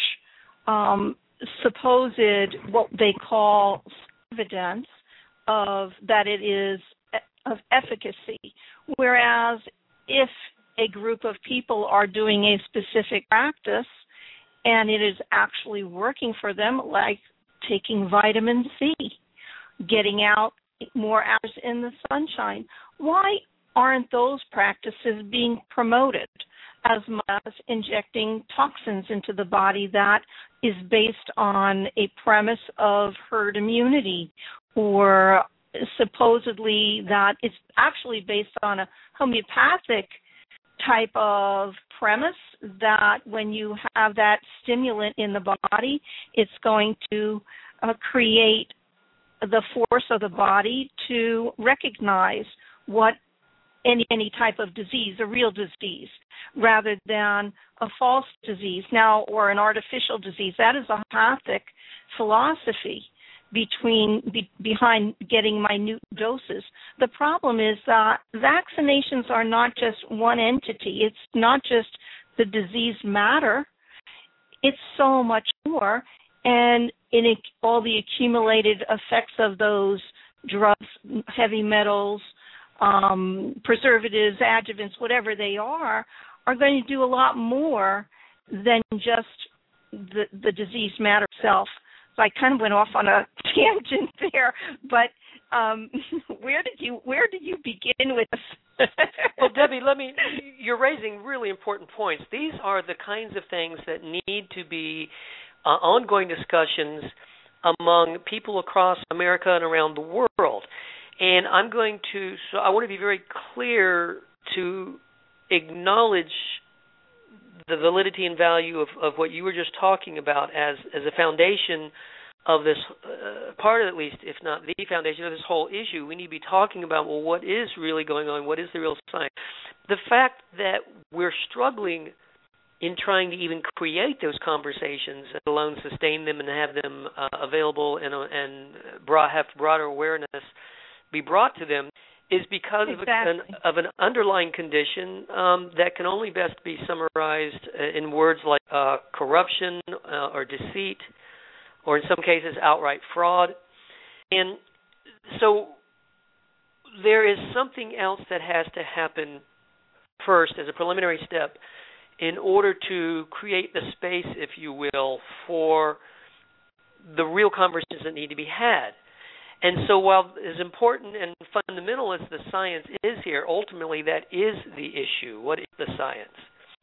um supposed what they call evidence of that it is of efficacy, whereas if a group of people are doing a specific practice and it is actually working for them, like taking vitamin C, getting out more hours in the sunshine, why aren't those practices being promoted as much as injecting toxins into the body that is based on a premise of herd immunity, or supposedly that it's actually based on a homeopathic type of premise that when you have that stimulant in the body, it's going to uh, create the force of the body to recognize what any any type of disease, a real disease, rather than a false disease now or an artificial disease. That is a homeopathic philosophy between be, behind getting minute doses. The problem is that vaccinations are not just one entity. It's not just the disease matter. It's so much more, and in it, all the accumulated effects of those drugs, heavy metals, Um, preservatives, adjuvants, whatever they are, are going to do a lot more than just the, the disease matter itself. So I kind of went off on a tangent there, but um, where did you where did you begin with this? Well, Debbie, let me. You're raising really important points. These are the kinds of things that need to be uh, ongoing discussions among people across America and around the world. And I'm going to, so I want to be very clear to acknowledge the validity and value of, of what you were just talking about as, as a foundation of this, uh, part at least, if not the foundation of this whole issue. We need to be talking about, well, what is really going on? What is the real science? The fact that we're struggling in trying to even create those conversations, let alone sustain them and have them uh, available and, uh, and broad, have broader awareness be brought to them, is because exactly. of, an, of an underlying condition um, that can only best be summarized in words like uh, corruption uh, or deceit, or in some cases outright fraud. And so there is something else that has to happen first as a preliminary step in order to create the space, if you will, for the real conversations that need to be had. And so while as important and fundamental as the science is here, ultimately that is the issue. What is the science?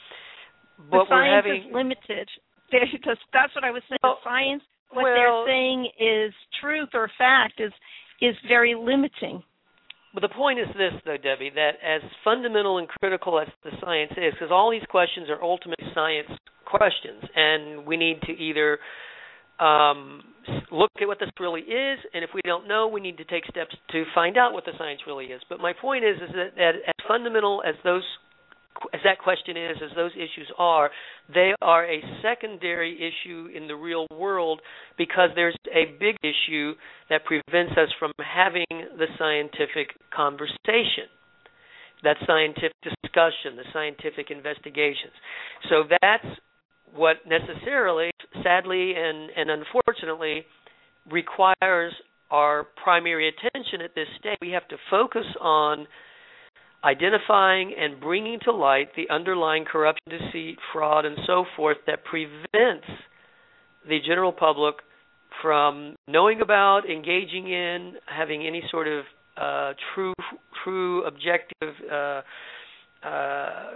But the science we're having, is limited. That's what I was saying. Well, the science, what well, they're saying is truth or fact is is very limiting. But the point is this, though, Debbie, that as fundamental and critical as the science is, because all these questions are ultimately science questions, and we need to either um, look at what this really is, and if we don't know, we need to take steps to find out what the science really is. But my point is, is that, that as fundamental as those as that question is, as those issues are, they are a secondary issue in the real world because there's a big issue that prevents us from having the scientific conversation, that scientific discussion, the scientific investigations. So that's what necessarily, sadly and, and unfortunately, requires our primary attention at this stage. We have to focus on identifying and bringing to light the underlying corruption, deceit, fraud, and so forth that prevents the general public from knowing about, engaging in, having any sort of uh, true, true, objective uh, uh,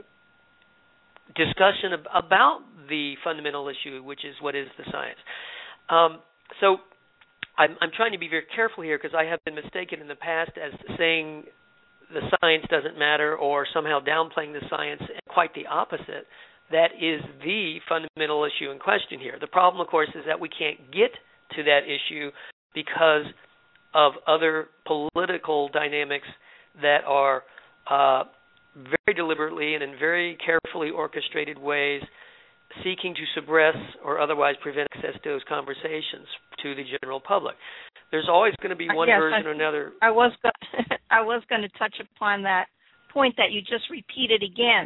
discussion ab- about the fundamental issue, which is what is the science. Um, so I'm, I'm trying to be very careful here because I have been mistaken in the past as saying the science doesn't matter or somehow downplaying the science. Quite the opposite. That is the fundamental issue in question here. The problem, of course, is that we can't get to that issue because of other political dynamics that are uh, very deliberately and in very carefully orchestrated ways seeking to suppress or otherwise prevent access to those conversations to the general public. There's always going to be one yes, version I, or another. I was go- I was going to touch upon that point that you just repeated again.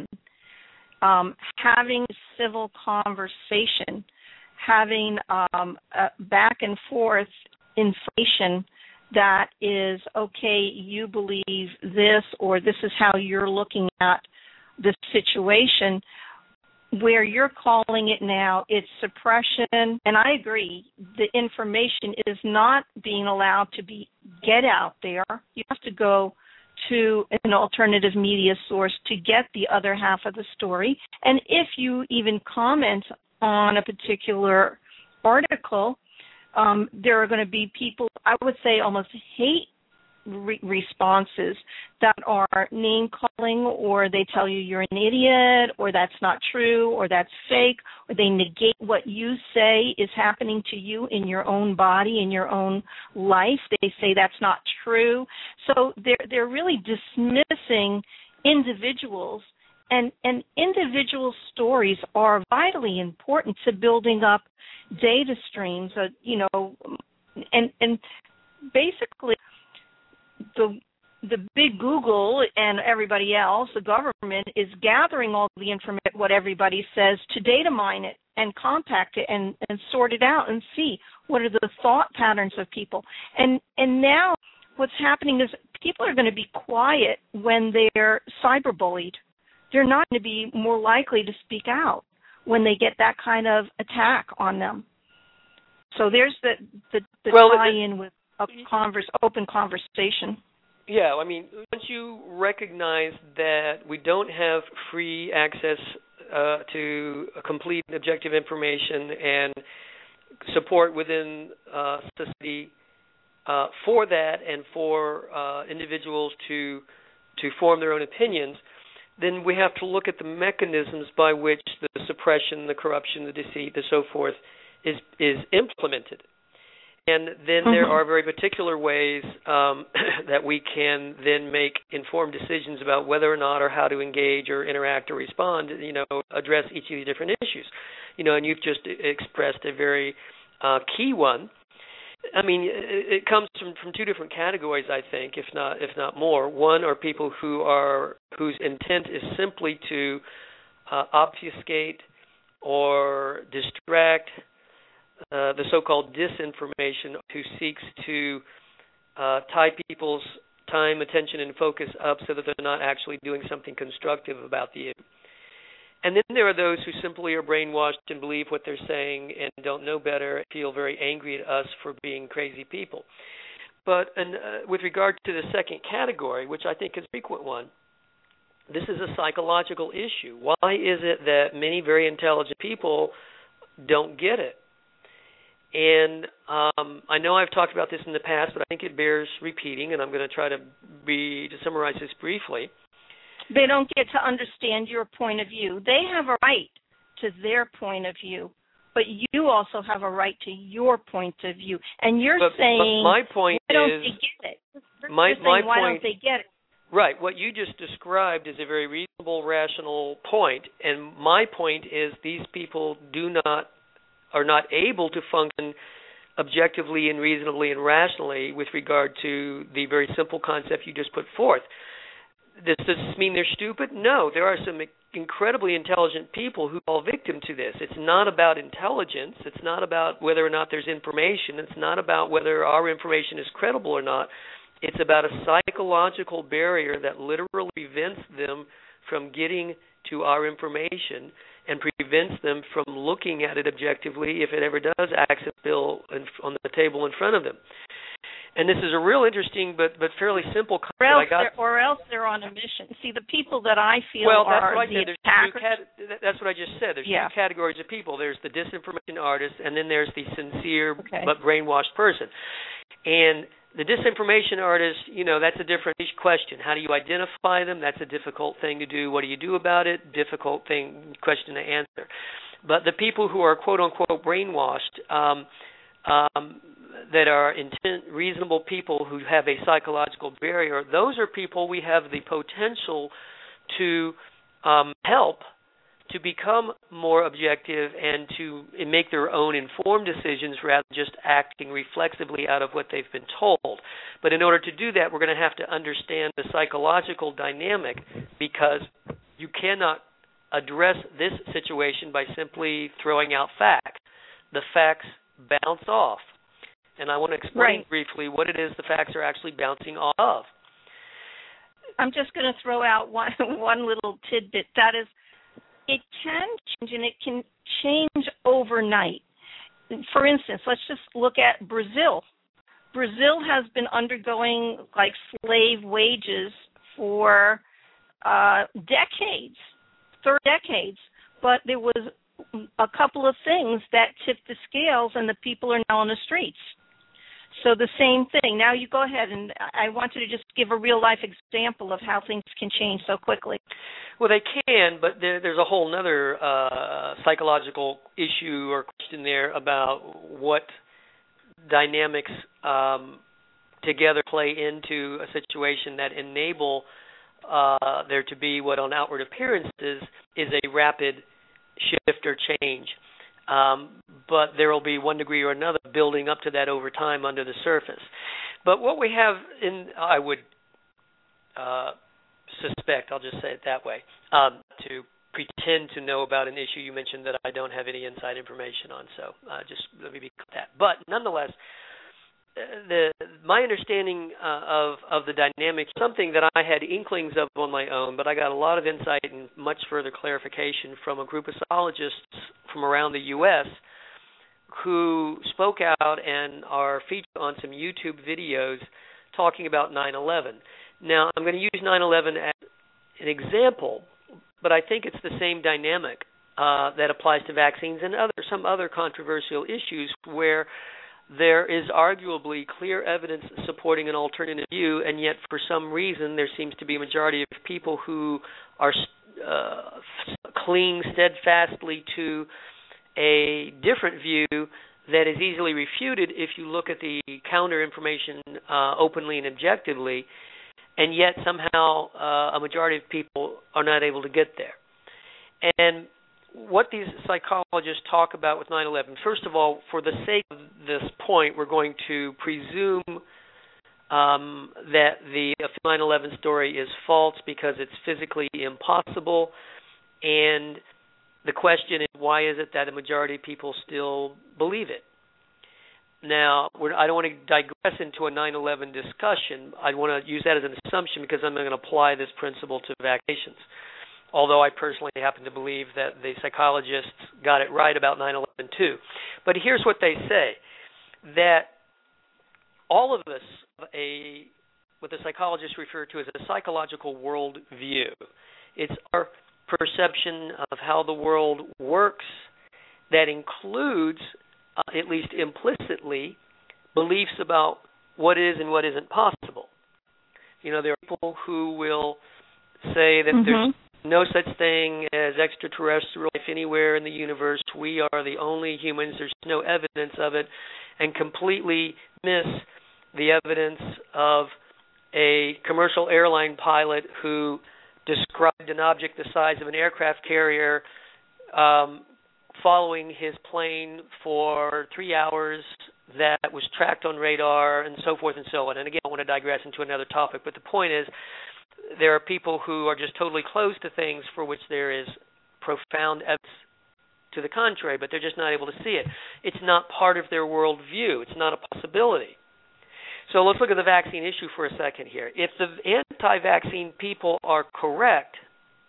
Um, having civil conversation, having um, a back and forth information that is, okay, you believe this or this is how you're looking at this situation. Where you're calling it now, it's suppression, and I agree, the information is not being allowed to be get out there. You have to go to an alternative media source to get the other half of the story. And if you even comment on a particular article, um, there are going to be people, I would say almost hate Re- responses that are name-calling, or they tell you you're an idiot, or that's not true, or that's fake, or they negate what you say is happening to you in your own body, in your own life. They say that's not true. So they're they're really dismissing individuals, and and individual stories are vitally important to building up data streams. Uh, you know, and and basically. The the big Google and everybody else, the government, is gathering all the information, what everybody says, to data mine it and compact it and, and sort it out and see what are the thought patterns of people. And and now what's happening is people are going to be quiet when they're cyberbullied. They're not going to be more likely to speak out when they get that kind of attack on them. So there's the, the, the well, tie-in with a converse, open conversation. Yeah, I mean, once you recognize that we don't have free access uh, to complete objective information and support within uh, society uh, for that and for uh, individuals to to form their own opinions, then we have to look at the mechanisms by which the suppression, the corruption, the deceit, and so forth is is implemented. And then mm-hmm. there are very particular ways um, that we can then make informed decisions about whether or not or how to engage or interact or respond, you know, address each of these different issues. You know, and you've just expressed a very uh, key one. I mean, it, it comes from, from two different categories, I think, if not if not more. One are people who are whose intent is simply to uh, obfuscate or distract Uh, the so-called disinformation, who seeks to uh, tie people's time, attention, and focus up so that they're not actually doing something constructive about the issue. And then there are those who simply are brainwashed and believe what they're saying and don't know better, feel very angry at us for being crazy people. But and, uh, with regard to the second category, which I think is a frequent one, this is a psychological issue. Why is it that many very intelligent people don't get it? And um, I know I've talked about this in the past, but I think it bears repeating, and I'm going to try to be to summarize this briefly. They don't get to understand your point of view. They have a right to their point of view, but you also have a right to your point of view. And you're but, saying, but my point why don't is, they get it? My, you're saying, my why point, don't they get it? Right. What you just described is a very reasonable, rational point, and my point is these people do not, are not able to function objectively and reasonably and rationally with regard to the very simple concept you just put forth. Does this mean they're stupid? No. There are some incredibly intelligent people who fall victim to this. It's not about intelligence. It's not about whether or not there's information. It's not about whether our information is credible or not. It's about a psychological barrier that literally prevents them from getting to our information and prevents them from looking at it objectively if it ever does access bill on the table in front of them. And this is a real interesting but but fairly simple concept. Or else, I got, or else they're on a mission. See, the people that I feel well, that's are what I the said. There's attackers. two cat- that's what I just said. There's yeah. two categories of people. There's the disinformation artist, and then there's the sincere okay. but brainwashed person. And the disinformation artist, you know, that's a different question. How do you identify them? That's a difficult thing to do. What do you do about it? Difficult thing, question to answer. But the people who are quote-unquote brainwashed, um, um, that are intent, reasonable people who have a psychological barrier, those are people we have the potential to um, help to become more objective and to make their own informed decisions rather than just acting reflexively out of what they've been told. But in order to do that, we're going to have to understand the psychological dynamic, because you cannot address this situation by simply throwing out facts. The facts bounce off. And I want to explain right. briefly what it is the facts are actually bouncing off of. I'm just going to throw out one, one little tidbit. That is, it can change, and it can change overnight. For instance, let's just look at Brazil. Brazil has been undergoing like slave wages for uh, decades, third decades, but there was a couple of things that tipped the scales, and the people are now on the streets. So the same thing. Now you go ahead, and I wanted to just give a real-life example of how things can change so quickly. Well, they can, but there, there's a whole other uh, psychological issue or question there about what dynamics um, together play into a situation that enable uh, there to be what on outward appearances is a rapid shift or change. Um, but there will be one degree or another building up to that over time under the surface. But what we have in, I would uh, suspect, I'll just say it that way, um, to pretend to know about an issue you mentioned that I don't have any inside information on, so uh, just let me be clear that. But nonetheless, the my understanding uh, of of the dynamics, something that I had inklings of on my own, but I got a lot of insight and much further clarification from a group of psychologists from around the U S who spoke out and are featured on some YouTube videos talking about nine eleven. Now, I'm going to use nine eleven as an example, but I think it's the same dynamic uh, that applies to vaccines and other some other controversial issues where there is arguably clear evidence supporting an alternative view, and yet for some reason there seems to be a majority of people who are uh, cling steadfastly to a different view that is easily refuted if you look at the counter information uh, openly and objectively, and yet somehow uh, a majority of people are not able to get there. And what these psychologists talk about with nine eleven, first of all, for the sake of this point, we're going to presume um, that the nine eleven story is false because it's physically impossible, and the question is, why is it that a majority of people still believe it? Now, we're, I don't want to digress into a nine eleven discussion. I want to use that as an assumption because I'm going to apply this principle to vaccinations. Although I personally happen to believe that the psychologists got it right about nine eleven too. But here's what they say, that all of us have a what the psychologists refer to as a psychological world view. It's our perception of how the world works that includes, uh, at least implicitly, beliefs about what is and what isn't possible. You know, there are people who will say that mm-hmm. there's no such thing as extraterrestrial life anywhere in the universe. We are the only humans. There's no evidence of it, and completely miss the evidence of a commercial airline pilot who described an object the size of an aircraft carrier um, following his plane for three hours that was tracked on radar and so forth and so on. And again, I want to digress into another topic, but the point is there are people who are just totally closed to things for which there is profound evidence to the contrary, but they're just not able to see it. It's not part of their worldview. It's not a possibility. So let's look at the vaccine issue for a second here. If the anti-vaccine people are correct,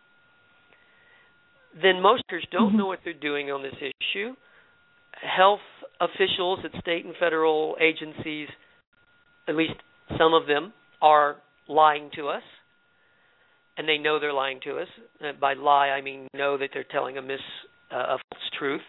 then most don't know what they're doing on this issue. Health officials at state and federal agencies, at least some of them, are lying to us, and they know they're lying to us. And by lie, I mean know that they're telling a mis, uh, a false truth.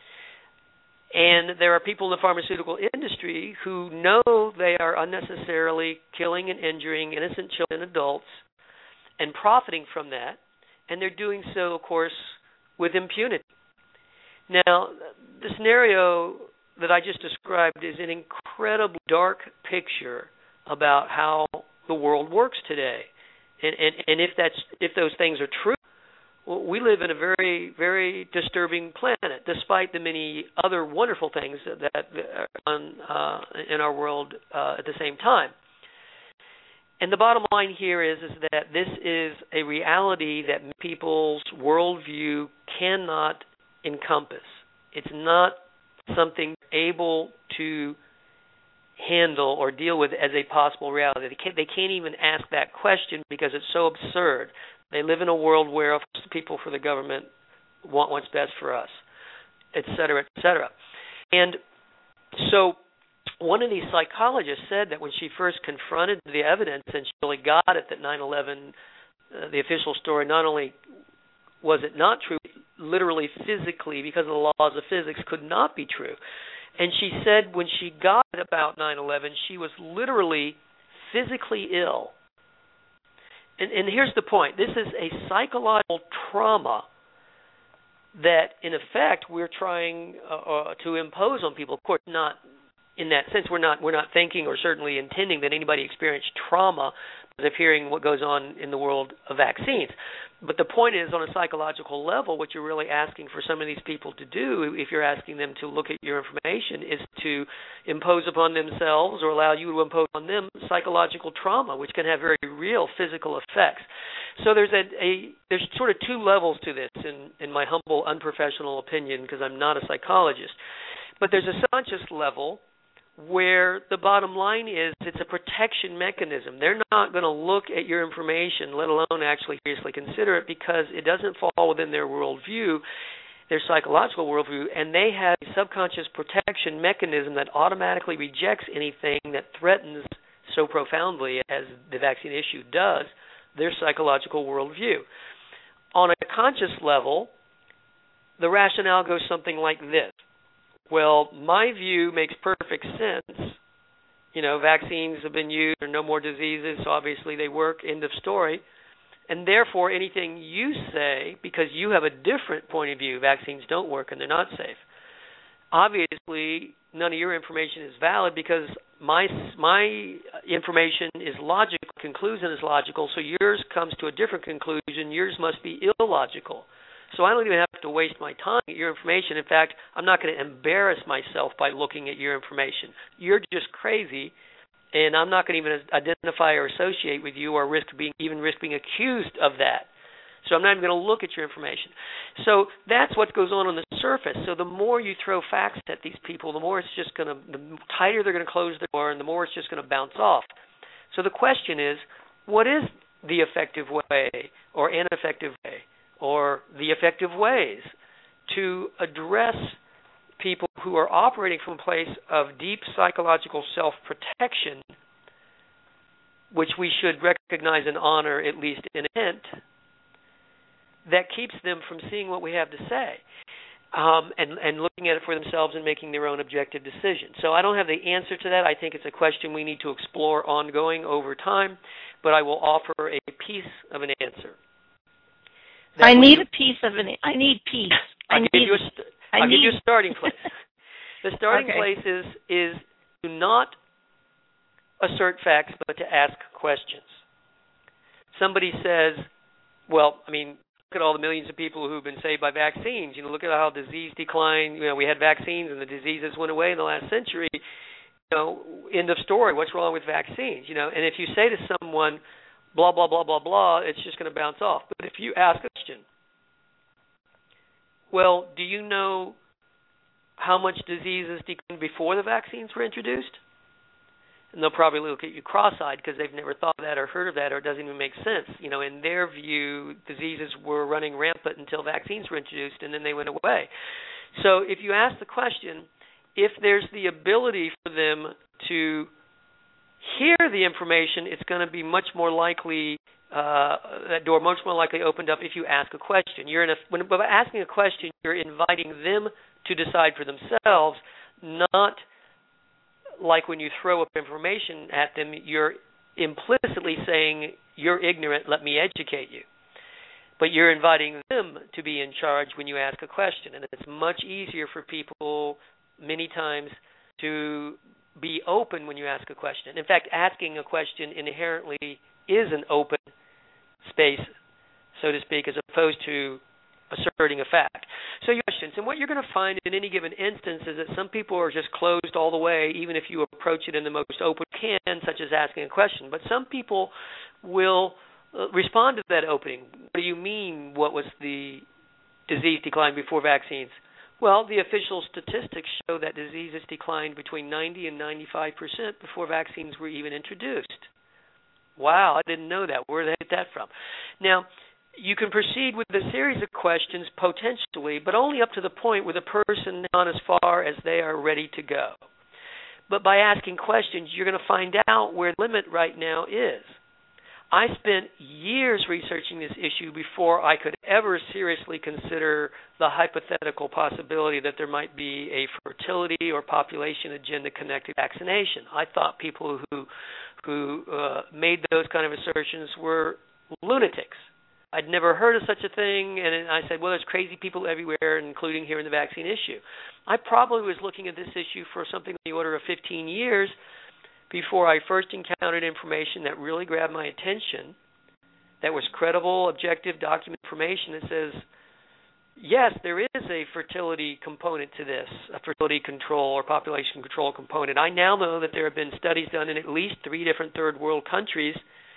And there are people in the pharmaceutical industry who know they are unnecessarily killing and injuring innocent children and adults and profiting from that, and they're doing so, of course, with impunity. Now, the scenario that I just described is an incredibly dark picture about how the world works today. And, and, and if that's if those things are true, well, we live in a very, very disturbing planet, despite the many other wonderful things that are on, uh, in our world uh, at the same time. And the bottom line here is, is that this is a reality that people's worldview cannot encompass. It's not something able to handle or deal with as a possible reality. They can't, they can't even ask that question because it's so absurd. They live in a world where of course, people for the government want what's best for us, et cetera, et cetera. And so one of these psychologists said that when she first confronted the evidence and she really got it that nine eleven, uh, the official story, not only was it not true, literally physically, because of the laws of physics, could not be true. And she said when she got it about nine eleven, she was literally physically ill. And, and here's the point. This is a psychological trauma that, in effect, we're trying uh, uh, to impose on people. Of course, not in that sense. We're not we're not thinking or certainly intending that anybody experience trauma of hearing what goes on in the world of vaccines. But the point is, on a psychological level, what you're really asking for some of these people to do, if you're asking them to look at your information, is to impose upon themselves or allow you to impose on them psychological trauma, which can have very real physical effects. So there's a, a there's sort of two levels to this, in, in my humble, unprofessional opinion, because I'm not a psychologist. But there's a subconscious level where the bottom line is it's a protection mechanism. They're not going to look at your information, let alone actually seriously consider it, because it doesn't fall within their worldview, their psychological worldview, and they have a subconscious protection mechanism that automatically rejects anything that threatens so profoundly, as the vaccine issue does, their psychological worldview. On a conscious level, the rationale goes something like this. Well, my view makes perfect sense. You know, vaccines have been used, there are no more diseases, so obviously they work, end of story. And therefore, anything you say, because you have a different point of view, vaccines don't work and they're not safe, obviously none of your information is valid because my my information is logical, conclusion is logical, so yours comes to a different conclusion. Yours must be illogical. So I don't even have to waste my time at your information. In fact, I'm not going to embarrass myself by looking at your information. You're just crazy, and I'm not going to even identify or associate with you or risk being even risk being accused of that. So I'm not even going to look at your information. So that's what goes on on the surface. So the more you throw facts at these people, the more it's just going to, the tighter they're going to close the door, and the more it's just going to bounce off. So the question is, what is the effective way or ineffective way or the effective ways to address people who are operating from a place of deep psychological self-protection, which we should recognize and honor, at least in intent, that keeps them from seeing what we have to say um, and, and looking at it for themselves and making their own objective decisions. So I don't have the answer to that. I think it's a question we need to explore ongoing over time, but I will offer a piece of an answer. That I need you, a piece of an. I need peace. I I'll need. Give you a st- I'll need, give you a starting place. The starting okay. place is is to not assert facts, but to ask questions. Somebody says, "Well, I mean, look at all the millions of people who've been saved by vaccines. You know, look at how disease declined. You know, we had vaccines and the diseases went away in the last century. You know, end of story. What's wrong with vaccines? You know, and if you say to someone, blah blah blah blah blah, it's just going to bounce off. But if you ask a question, well, do you know how much diseases declined before the vaccines were introduced? And they'll probably look at you cross-eyed because they've never thought of that or heard of that, or it doesn't even make sense. You know, in their view, diseases were running rampant until vaccines were introduced, and then they went away. So if you ask the question, if there's the ability for them to hear the information, it's going to be much more likely, uh, that door much more likely opened up if you ask a question. You're in a, when, by asking a question, you're inviting them to decide for themselves, not like when you throw up information at them, you're implicitly saying, you're ignorant, let me educate you. But you're inviting them to be in charge when you ask a question. And it's much easier for people many times to be open when you ask a question. In fact, asking a question inherently is an open space, so to speak, as opposed to asserting a fact. So your questions, and what you're going to find in any given instance is that some people are just closed all the way, even if you approach it in the most open can, such as asking a question. But some people will uh, respond to that opening. What do you mean, what was the disease decline before vaccines? Well, the official statistics show that diseases declined between ninety and ninety-five percent before vaccines were even introduced. Wow, I didn't know that. Where did they get that from? Now, you can proceed with a series of questions potentially, but only up to the point where the person has gone as far as they are ready to go. But by asking questions, you're going to find out where the limit right now is. I spent years researching this issue before I could ever seriously consider the hypothetical possibility that there might be a fertility or population agenda connected to vaccination. I thought people who who uh, made those kind of assertions were lunatics. I'd never heard of such a thing, and I said, well, there's crazy people everywhere, including here in the vaccine issue. I probably was looking at this issue for something on the order of fifteen years before I first encountered information that really grabbed my attention, that was credible, objective, document information that says, yes, there is a fertility component to this, a fertility control or population control component. I now know that there have been studies done in at least three different third world countries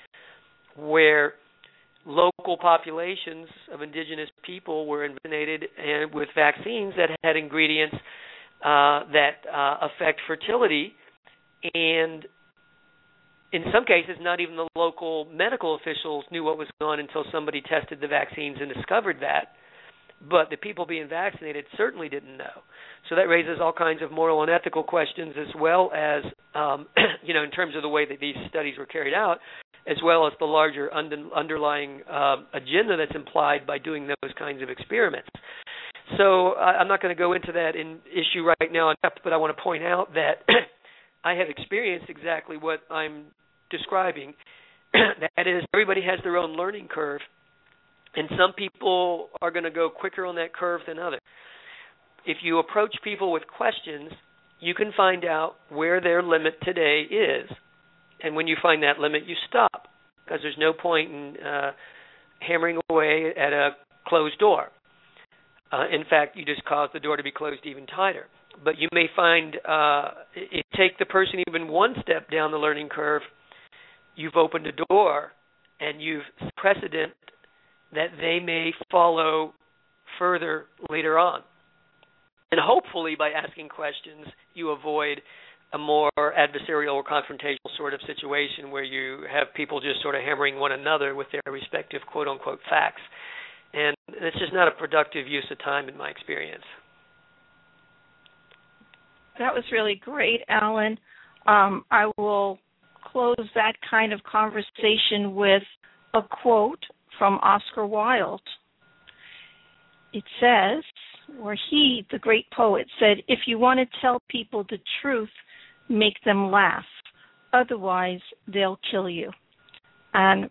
where local populations of indigenous people were vaccinated and with vaccines that had ingredients uh, that uh, affect fertility. And in some cases, not even the local medical officials knew what was going on until somebody tested the vaccines and discovered that. But the people being vaccinated certainly didn't know. So that raises all kinds of moral and ethical questions, as well as, um, you know, in terms of the way that these studies were carried out, as well as the larger under, underlying uh, agenda that's implied by doing those kinds of experiments. So uh, I'm not going to go into that in issue right now, but I want to point out that I have experienced exactly what I'm describing. That is, everybody has their own learning curve, and some people are going to go quicker on that curve than others. If you approach people with questions, you can find out where their limit today is. And when you find that limit, you stop, because there's no point in uh, hammering away at a closed door. Uh, in fact, you just cause the door to be closed even tighter. But you may find uh, it take the person even one step down the learning curve, you've opened a door and you've precedent that they may follow further later on. And hopefully by asking questions, you avoid a more adversarial or confrontational sort of situation where you have people just sort of hammering one another with their respective quote-unquote facts. And it's just not a productive use of time in my experience. That was really great, Alan. Um, I will close that kind of conversation with a quote from Oscar Wilde. It says, or he, the great poet, said, "If you want to tell people the truth, make them laugh. Otherwise, they'll kill you." And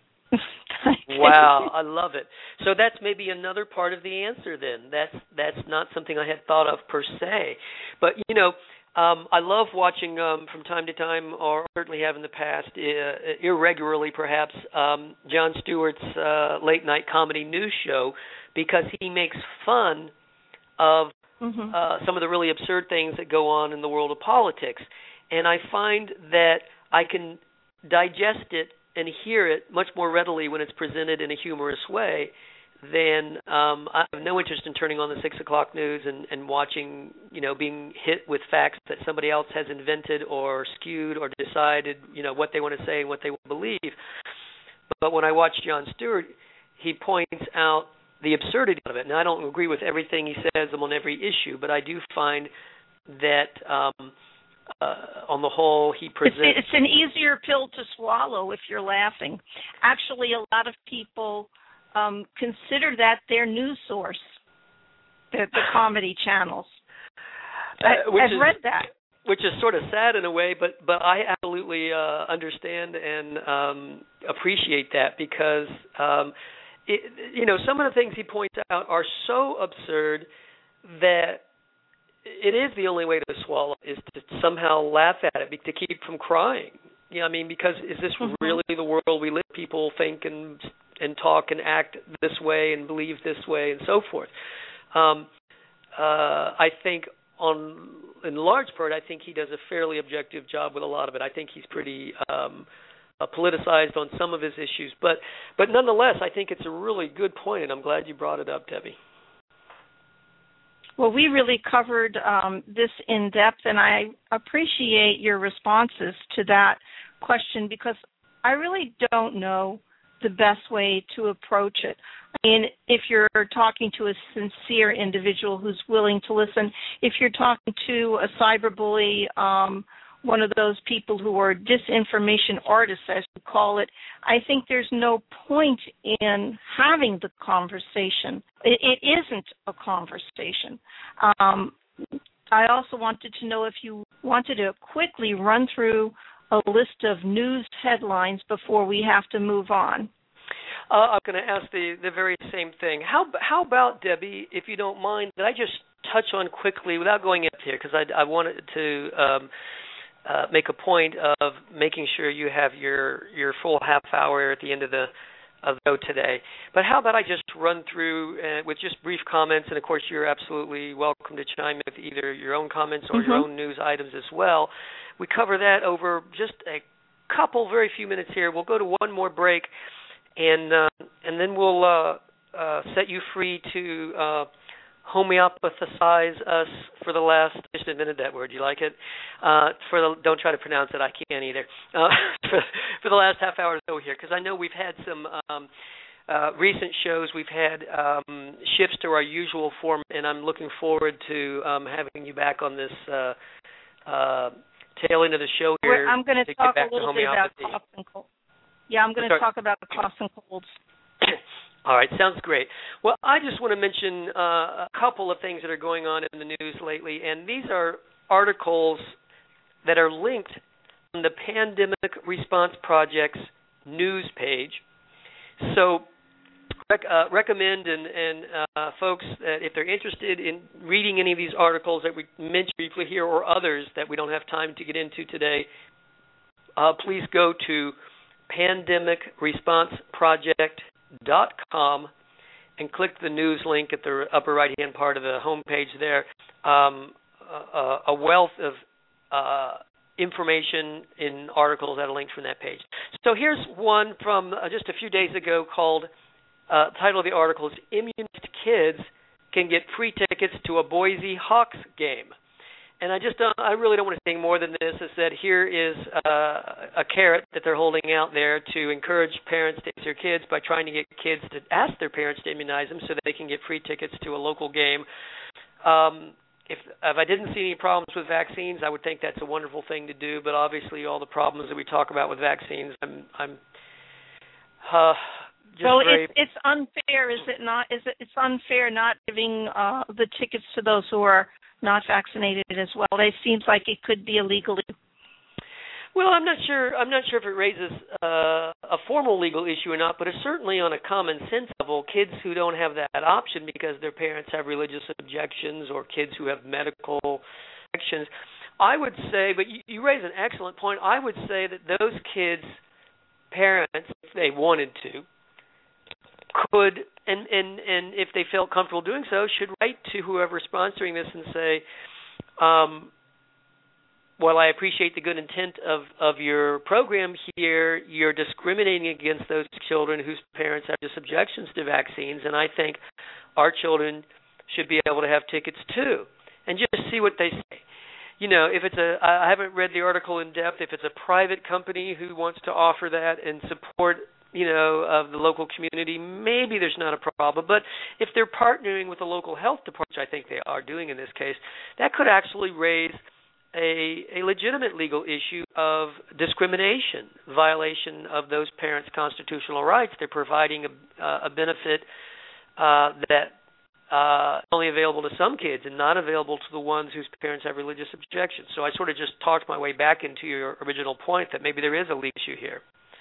wow, I love it. So that's maybe another part of the answer then. That's that's not something I had thought of per se. But, you know, um, I love watching um, from time to time, or certainly have in the past, uh, irregularly perhaps, um, Jon Stewart's uh, late-night comedy news show, because he makes fun of mm-hmm. uh, some of the really absurd things that go on in the world of politics. And I find that I can digest it and hear it much more readily when it's presented in a humorous way than um, I have no interest in turning on the six o'clock news and, and watching, you know, being hit with facts that somebody else has invented or skewed or decided, you know, what they want to say and what they believe. But when I watch Jon Stewart, he points out the absurdity of it. Now, I don't agree with everything he says on every issue, but I do find that um, Uh, on the whole, he presents... It's, it's an easier pill to swallow if you're laughing. Actually, a lot of people um, consider that their news source, the, the comedy channels. I, uh, I've is, read that. Which is sort of sad in a way, but, but I absolutely uh, understand and um, appreciate that because, um, it, you know, some of the things he points out are so absurd that it is the only way to swallow is to somehow laugh at it, to keep from crying. You know, I mean, because is this mm-hmm. really the world we live? People think and and talk and act this way and believe this way and so forth. Um, uh, I think on in large part, I think he does a fairly objective job with a lot of it. I think he's pretty um, uh, politicized on some of his issues, but but nonetheless, I think it's a really good point, and I'm glad you brought it up, Debbie. Well, we really covered um, this in depth, and I appreciate your responses to that question because I really don't know the best way to approach it. I mean, if you're talking to a sincere individual who's willing to listen, if you're talking to a cyberbully, um, one of those people who are disinformation artists, as we call it, I think there's no point in having the conversation. It, it isn't a conversation. Um, I also wanted to know if you wanted to quickly run through a list of news headlines before we have to move on. Uh, I'm going to ask the, the very same thing. How how about, Debbie, if you don't mind, that I just touch on quickly without going into here, because I, I wanted to um, uh, make a point of making sure you have your, your full half hour at the end of the of the show today. But how about I just run through uh, with just brief comments, and of course you're absolutely welcome to chime in with either your own comments or mm-hmm. your own news items as well. We cover that over just a couple, very few minutes here. We'll go to one more break, and uh, and then we'll uh, uh, set you free to uh, homeopathize us for the last. I just invented that word. You like it? Uh, for the, don't try to pronounce it. I can't either. Uh, for, for the last half hour or so here, because I know we've had some um, uh, recent shows. We've had um, shifts to our usual form, and I'm looking forward to um, having you back on this uh, uh, tail end of the show here. I'm going to talk a little bit about coughs and colds. Yeah, I'm going to talk about the coughs and colds. All right, sounds great. Well, I just want to mention uh, a couple of things that are going on in the news lately, and these are articles that are linked on the Pandemic Response Project's news page. So rec- uh, recommend and, and uh, folks that if they're interested in reading any of these articles that we mentioned briefly here or others that we don't have time to get into today, uh, please go to pandemic response project dot com and click the news link at the upper right-hand part of the homepage there. Um, a, a wealth of uh, information in articles that are linked from that page. So here's one from uh, just a few days ago called uh, title of the article is "Immunized Kids Can Get Free Tickets to a Boise Hawks Game." And I just don't, I really don't want to say more than this, is that here is uh, a carrot that they're holding out there to encourage parents to immunize their kids by trying to get kids to ask their parents to immunize them so that they can get free tickets to a local game. Um, if, if I didn't see any problems with vaccines, I would think that's a wonderful thing to do, but obviously all the problems that we talk about with vaccines, I'm, I'm uh, just so very... it's, it's unfair, is it not? Is it? It's unfair not giving uh, the tickets to those who are not vaccinated as well. It seems like it could be illegal. Well, I'm not sure. I'm not sure if it raises uh, a formal legal issue or not, but it's certainly on a common sense level. Kids who don't have that option because their parents have religious objections, or kids who have medical objections, I would say. But you, you raise an excellent point. I would say that those kids' parents, if they wanted to, could, and, and, and if they felt comfortable doing so, should write to whoever is sponsoring this and say, um, well, I appreciate the good intent of, of your program here. You're discriminating against those children whose parents have just objections to vaccines, and I think our children should be able to have tickets too. And just see what they say. You know, if it's a, I haven't read the article in depth, if it's a private company who wants to offer that and support, you know, of the local community, maybe there's not a problem. But if they're partnering with the local health department, which I think they are doing in this case, that could actually raise a, a legitimate legal issue of discrimination, violation of those parents' constitutional rights. They're providing a, a benefit uh, that uh, only available to some kids and not available to the ones whose parents have religious objections. So I sort of just talked my way back into your original point that maybe there is a legal issue here.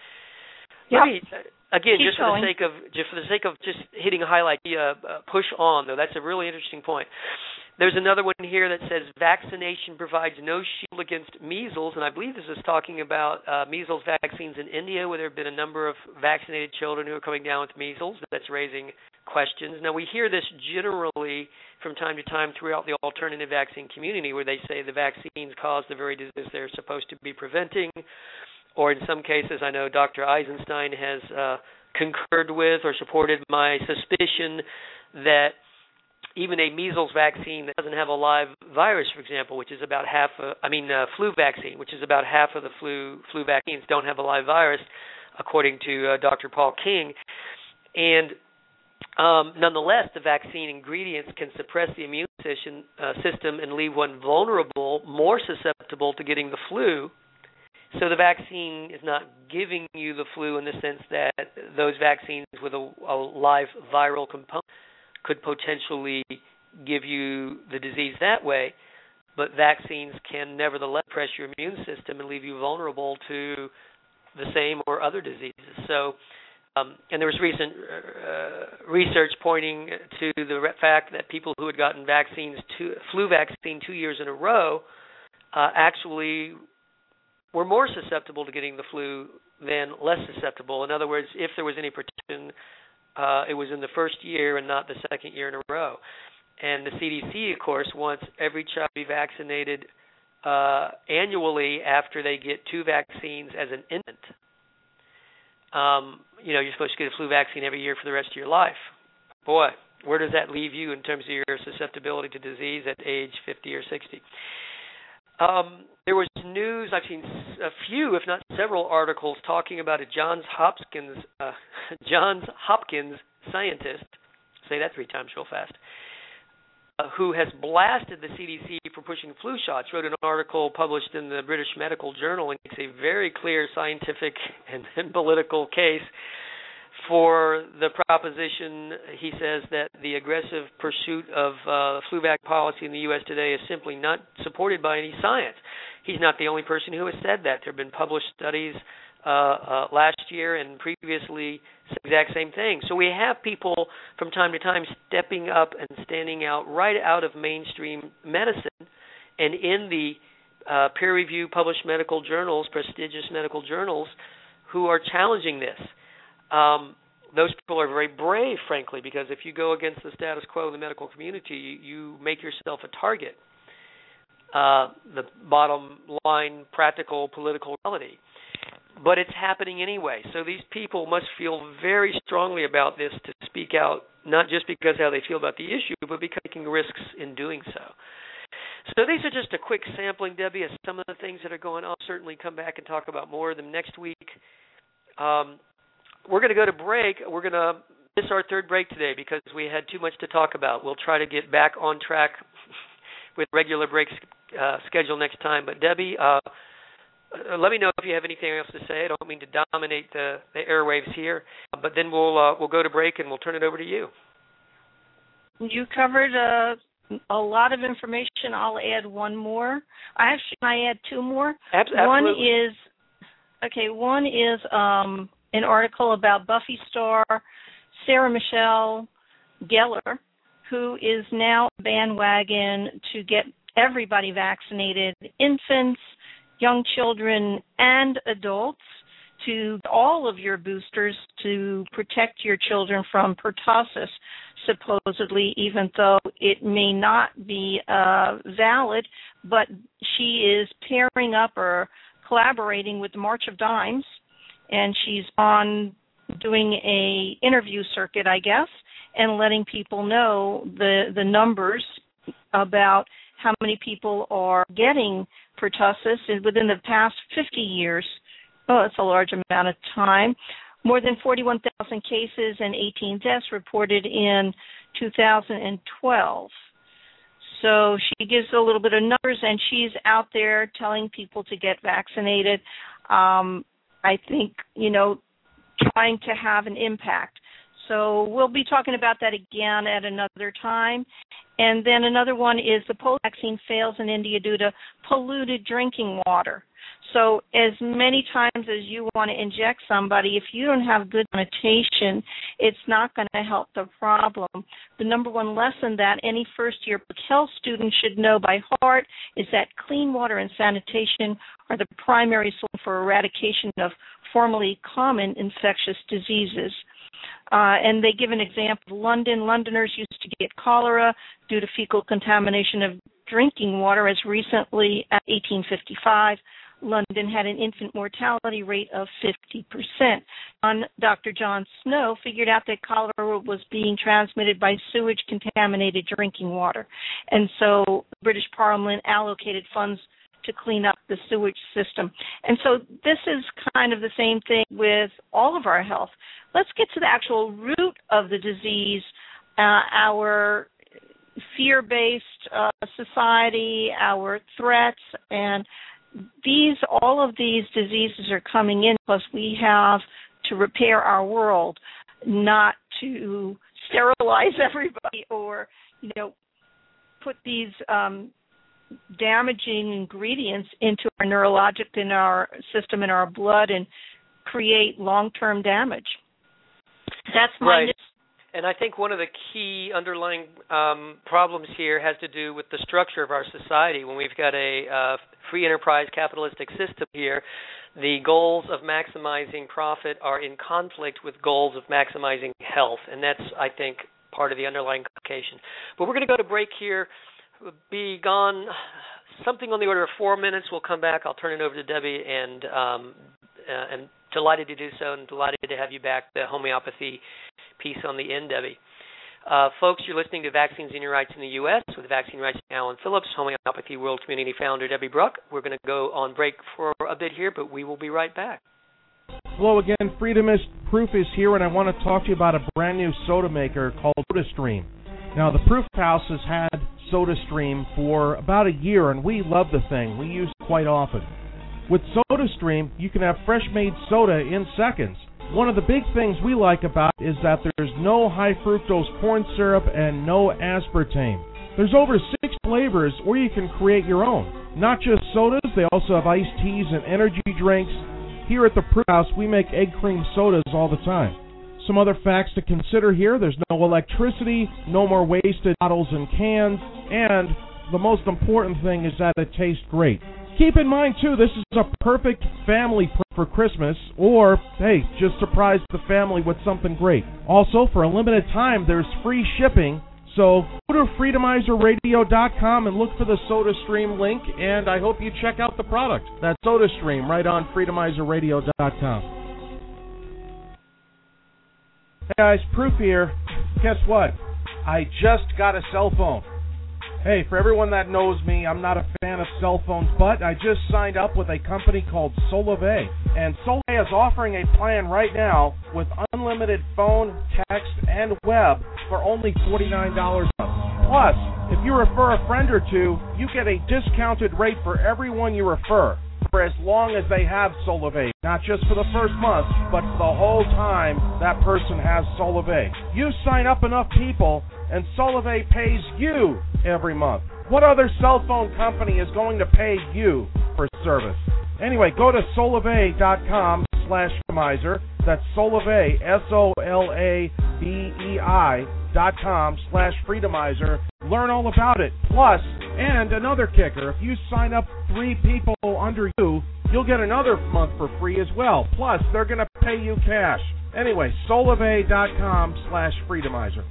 Let me, again, Keep just for going. the sake of just for the sake of just hitting a highlight, uh, uh, push on though. That's a really interesting point. There's another one here that says vaccination provides no shield against measles, and I believe this is talking about uh, measles vaccines in India, where there have been a number of vaccinated children who are coming down with measles. That's raising questions. Now, we hear this generally from time to time throughout the alternative vaccine community, where they say the vaccines cause the very disease they're supposed to be preventing. Or in some cases, I know Doctor Eisenstein has uh, concurred with or supported my suspicion that even a measles vaccine that doesn't have a live virus, for example, which is about half, of, I mean, uh, flu vaccine, which is about half of the flu flu vaccines don't have a live virus, according to uh, Doctor Paul King. And um, nonetheless, the vaccine ingredients can suppress the immune system, uh, system and leave one vulnerable, more susceptible to getting the flu. So the vaccine is not giving you the flu in the sense that those vaccines with a, a live viral component could potentially give you the disease that way, but vaccines can nevertheless suppress your immune system and leave you vulnerable to the same or other diseases. So, um, and there was recent uh, research pointing to the fact that people who had gotten vaccines, two, flu vaccine two years in a row, uh, actually were more susceptible to getting the flu than less susceptible. In other words, if there was any protection, uh, it was in the first year and not the second year in a row. And the C D C, of course, wants every child to be vaccinated uh, annually after they get two vaccines as an infant. Um, you know, you're supposed to get a flu vaccine every year for the rest of your life. Boy, where does that leave you in terms of your susceptibility to disease at age fifty or sixty? Um, there was news, I've seen a few, if not several, articles talking about a Johns Hopkins, uh, Johns Hopkins scientist, say that three times real fast, uh, who has blasted the C D C for pushing flu shots, wrote an article published in the British Medical Journal and makes a very clear scientific and, and political case for the proposition, he says, that the aggressive pursuit of uh, flu vac policy in the U S today is simply not supported by any science. He's not the only person who has said that. There have been published studies uh, uh, last year and previously the exact same thing. So we have people from time to time stepping up and standing out right out of mainstream medicine and in the uh, peer-reviewed published medical journals, prestigious medical journals, who are challenging this. Um, those people are very brave, frankly, because if you go against the status quo in the medical community, you, you make yourself a target. Uh, the bottom line, practical, political reality. but it's happening anyway. So these people must feel very strongly about this to speak out, not just because how they feel about the issue, but because taking risks in doing so. So these are just a quick sampling, Debbie, of some of the things that are going on. I'll certainly come back and talk about more of them next week. Um, we're going to go to break. We're going to miss our third break today because we had too much to talk about. We'll try to get back on track with regular breaks uh, schedule next time. But Debbie, uh, let me know if you have anything else to say. I don't mean to dominate the, the airwaves here, but then we'll uh, we'll go to break and we'll turn it over to you. You covered uh, a lot of information. I'll add one more. I actually I add two more. Absolutely. One is okay. One is um, an article about Buffy star Sarah Michelle Gellar, who is now bandwagon to get everybody vaccinated, infants, young children, and adults, to all of your boosters to protect your children from pertussis, supposedly, even though it may not be uh, valid. But she is pairing up or collaborating with the March of Dimes, and she's on doing a interview circuit, I guess, and letting people know the the numbers about how many people are getting pertussis within the past fifty years. Oh, it's a large amount of time. More than forty-one thousand cases and eighteen deaths reported in two thousand twelve. So she gives a little bit of numbers, and she's out there telling people to get vaccinated. Um, I think, you know, trying to have an impact. So we'll be talking about that again at another time. And then another one is the polio vaccine fails in India due to polluted drinking water. So as many times as you want to inject somebody, if you don't have good sanitation, it's not going to help the problem. The number one lesson that any first-year public health student should know by heart is that clean water and sanitation are the primary solution for eradication of formerly common infectious diseases. Uh, and they give an example. London, Londoners used to get cholera due to fecal contamination of drinking water as recently as eighteen fifty-five. London had an infant mortality rate of fifty percent. Doctor John Snow figured out that cholera was being transmitted by sewage-contaminated drinking water. And so the British Parliament allocated funds to clean up the sewage system. And so this is kind of the same thing with all of our health. Let's get to the actual root of the disease, uh, our fear-based uh, society, our threats, and these, all of these diseases are coming in because we have to repair our world, not to sterilize everybody or, you know, put these um, damaging ingredients into our neurologic in our system, in our blood, and create long-term damage. That's my right. And I think one of the key underlying um, problems here has to do with the structure of our society. When we've got a uh, free enterprise capitalistic system here, the goals of maximizing profit are in conflict with goals of maximizing health, and that's, I think, part of the underlying complication. But we're going to go to break here. We'll be gone something on the order of four minutes. We'll come back. I'll turn it over to Debbie, and um, uh, and delighted to do so, and delighted to have you back, the homeopathy piece on the end, Debbie. Uh, folks, you're listening to Vaccines and Your Rights in the U S with Vaccine Rights Alan Phillips, Homeopathy World Community founder Debbie Bruck. We're going to go on break for a bit here, but we will be right back. Hello again, Freedomist Proof is here, and I want to talk to you about a brand new soda maker called SodaStream. Now, the Proof House has had SodaStream for about a year, and we love the thing. We use it quite often. With SodaStream, you can have fresh-made soda in seconds. One of the big things we like about it is that there's no high-fructose corn syrup and no aspartame. There's over six flavors, or you can create your own. Not just sodas, they also have iced teas and energy drinks. Here at the Proof House, we make egg cream sodas all the time. Some other facts to consider here: there's no electricity, no more wasted bottles and cans, and the most important thing is that it tastes great. Keep in mind, too, this is a perfect family pr- for Christmas, or, hey, just surprise the family with something great. Also, for a limited time, there's free shipping, So go to freedomizer radio dot com and look for the SodaStream link, and I hope you check out the product. That's SodaStream right on freedomizer radio dot com. Hey guys, Proof here. Guess what? I just got a cell phone. Hey, for everyone that knows me, I'm not a fan of cell phones, but I just signed up with a company called Solvay. And Solvay is offering a plan right now with unlimited phone, text, and web for only forty-nine dollars a month. Plus, if you refer a friend or two, you get a discounted rate for everyone you refer for as long as they have Solvay. Not just for the first month, but for the whole time that person has Solvay. You sign up enough people, and Solvay pays you every month. What other cell phone company is going to pay you for service? Anyway, go to solvay dot com slash freedomizer. That's Solvay, S O L A V E I dot com slash freedomizer. Learn all about it. Plus, and another kicker, if you sign up three people under you, you'll get another month for free as well. Plus, they're going to pay you cash. Anyway, solvay dot com slash freedomizer.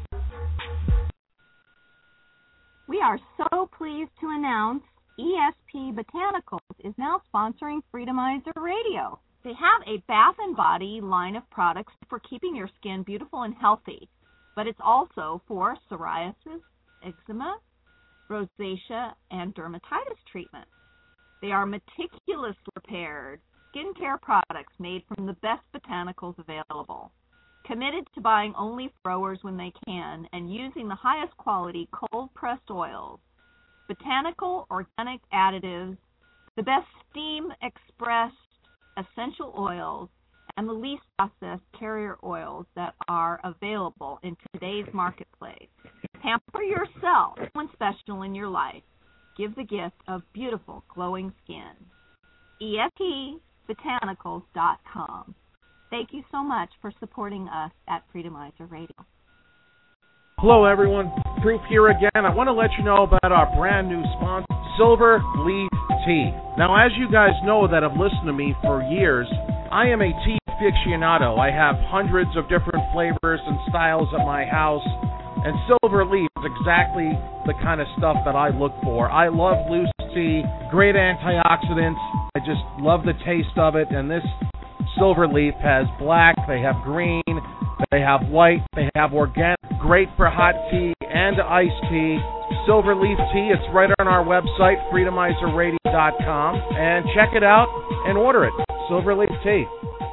We are so pleased to announce E S P Botanicals is now sponsoring Freedomizer Radio. They have a bath and body line of products for keeping your skin beautiful and healthy, but it's also for psoriasis, eczema, rosacea, and dermatitis treatment. They are meticulously prepared skincare products made from the best botanicals available. Committed to buying only growers when they can and using the highest quality cold-pressed oils, botanical organic additives, the best steam-expressed essential oils, and the least processed carrier oils that are available in today's marketplace. Pamper yourself, someone special in your life. Give the gift of beautiful, glowing skin. E S P botanicals dot com. Thank you so much for supporting us at Freedomizer Radio. Hello, everyone. Proof here again. I want to let you know about our brand new sponsor, Silver Leaf Tea. Now, as you guys know that have listened to me for years, I am a tea aficionado. I have hundreds of different flavors and styles at my house, and Silver Leaf is exactly the kind of stuff that I look for. I love loose tea, great antioxidants. I just love the taste of it, and this Silver Leaf has black, they have green, they have white, they have organic, great for hot tea and iced tea. Silver Leaf Tea, it's right on our website, freedomizer radio dot com, and check it out and order it. Silver Leaf Tea.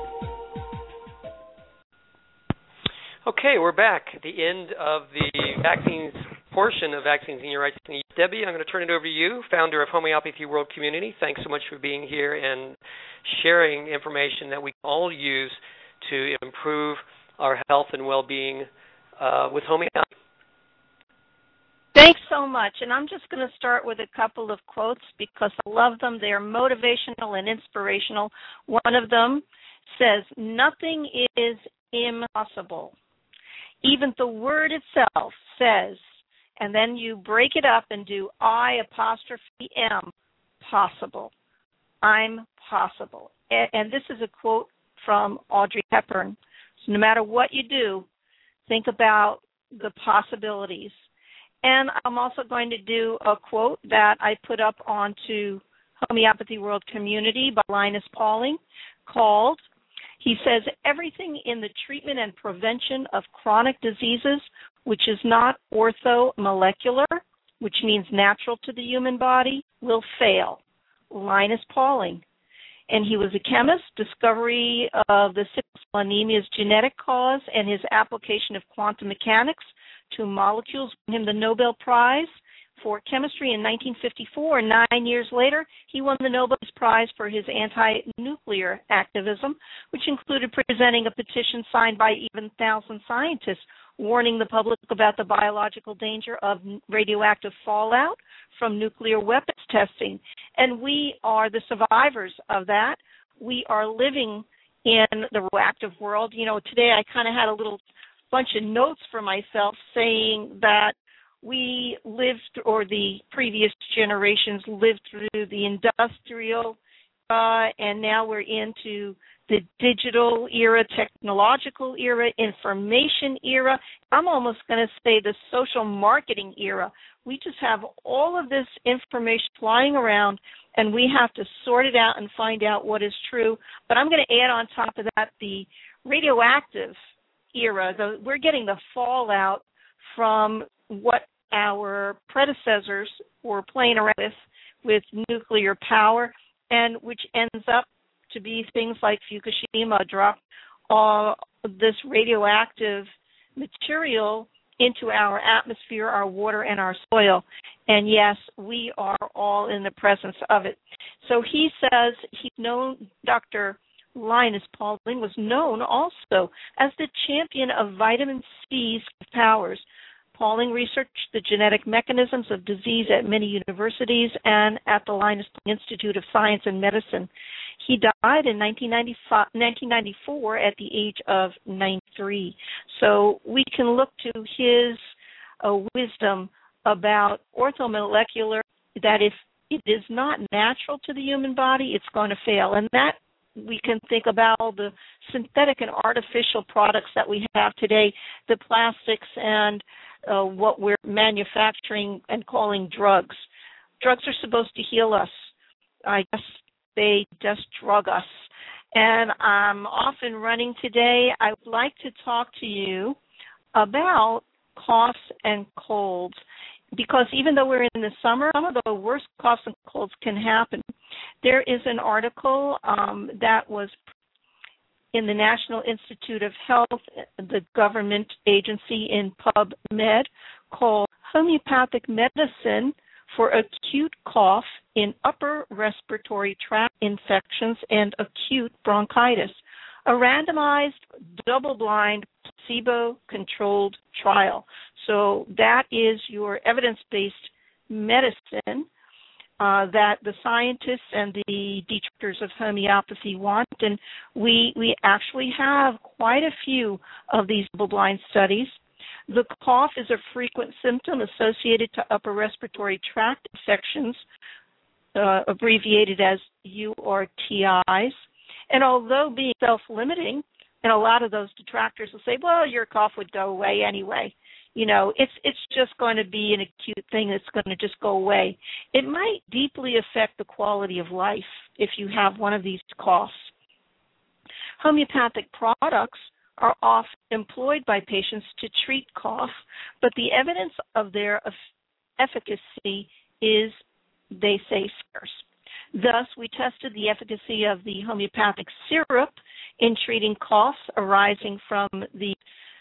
Okay, we're back at the end of the vaccines portion of Vaccines in Your Rights. Debbie, I'm going to turn it over to you, founder of Homeopathy World Community. Thanks so much for being here and sharing information that we can all use to improve our health and well-being uh, with homeopathy. Thanks so much. And I'm just going to start with a couple of quotes because I love them. They are motivational and inspirational. One of them says, "Nothing is impossible. Even the word itself says," and then you break it up and do I apostrophe M, possible. I'm possible. And, and this is a quote from Audrey Hepburn. So no matter what you do, think about the possibilities. And I'm also going to do a quote that I put up onto Homeopathy World Community by Linus Pauling called, he says, "Everything in the treatment and prevention of chronic diseases which is not orthomolecular, which means natural to the human body, will fail." Linus Pauling. And he was a chemist. Discovery of the sickle cell anemia's genetic cause and his application of quantum mechanics to molecules won him the Nobel Prize for chemistry in nineteen fifty-four. And nine years later, he won the Nobel Prize for his anti-nuclear activism, which included presenting a petition signed by even one thousand scientists warning the public about the biological danger of radioactive fallout from nuclear weapons testing. And we are the survivors of that. We are living in the radioactive world. You know, today I kind of had a little bunch of notes for myself saying that we lived, or the previous generations lived through the industrial, uh, and now we're into the digital era, technological era, information era. I'm almost going to say the social marketing era. We just have all of this information flying around, and we have to sort it out and find out what is true. But I'm going to add on top of that the radioactive era. The, we're getting the fallout from what our predecessors were playing around with, with nuclear power, and which ends up to be things like Fukushima drop all this radioactive material into our atmosphere, our water, and our soil. And yes, we are all in the presence of it. So he says he's known, Doctor Linus Pauling was known also as the champion of vitamin C's powers. Pauling researched the genetic mechanisms of disease at many universities and at the Linus Pauling Institute of Science and Medicine. He died in nineteen ninety-four at the age of ninety-three. So we can look to his uh, wisdom about orthomolecular, that if it is not natural to the human body, it's going to fail. And that we can think about all the synthetic and artificial products that we have today, the plastics and uh, what we're manufacturing and calling drugs. Drugs are supposed to heal us. I guess they just drug us. And I'm off and running today. I would like to talk to you about coughs and colds, because even though we're in the summer, some of the worst coughs and colds can happen. There is an article um, that was in the National Institute of Health, the government agency in PubMed, called Homeopathic Medicine for Acute Cough in Upper Respiratory Tract Infections and Acute Bronchitis, a randomized, double-blind, placebo-controlled trial. So that is your evidence-based medicine uh, that the scientists and the detractors of homeopathy want, and we we actually have quite a few of these double-blind studies. The cough is a frequent symptom associated to upper respiratory tract infections, uh, abbreviated as U R T Is. And although being self-limiting, and a lot of those detractors will say, well, your cough would go away anyway. You know, it's it's just going to be an acute thing that's going to just go away. It might deeply affect the quality of life if you have one of these coughs. Homeopathic products are often employed by patients to treat cough, but the evidence of their efficacy is, they say, scarce. Thus, we tested the efficacy of the homeopathic syrup in treating coughs arising from the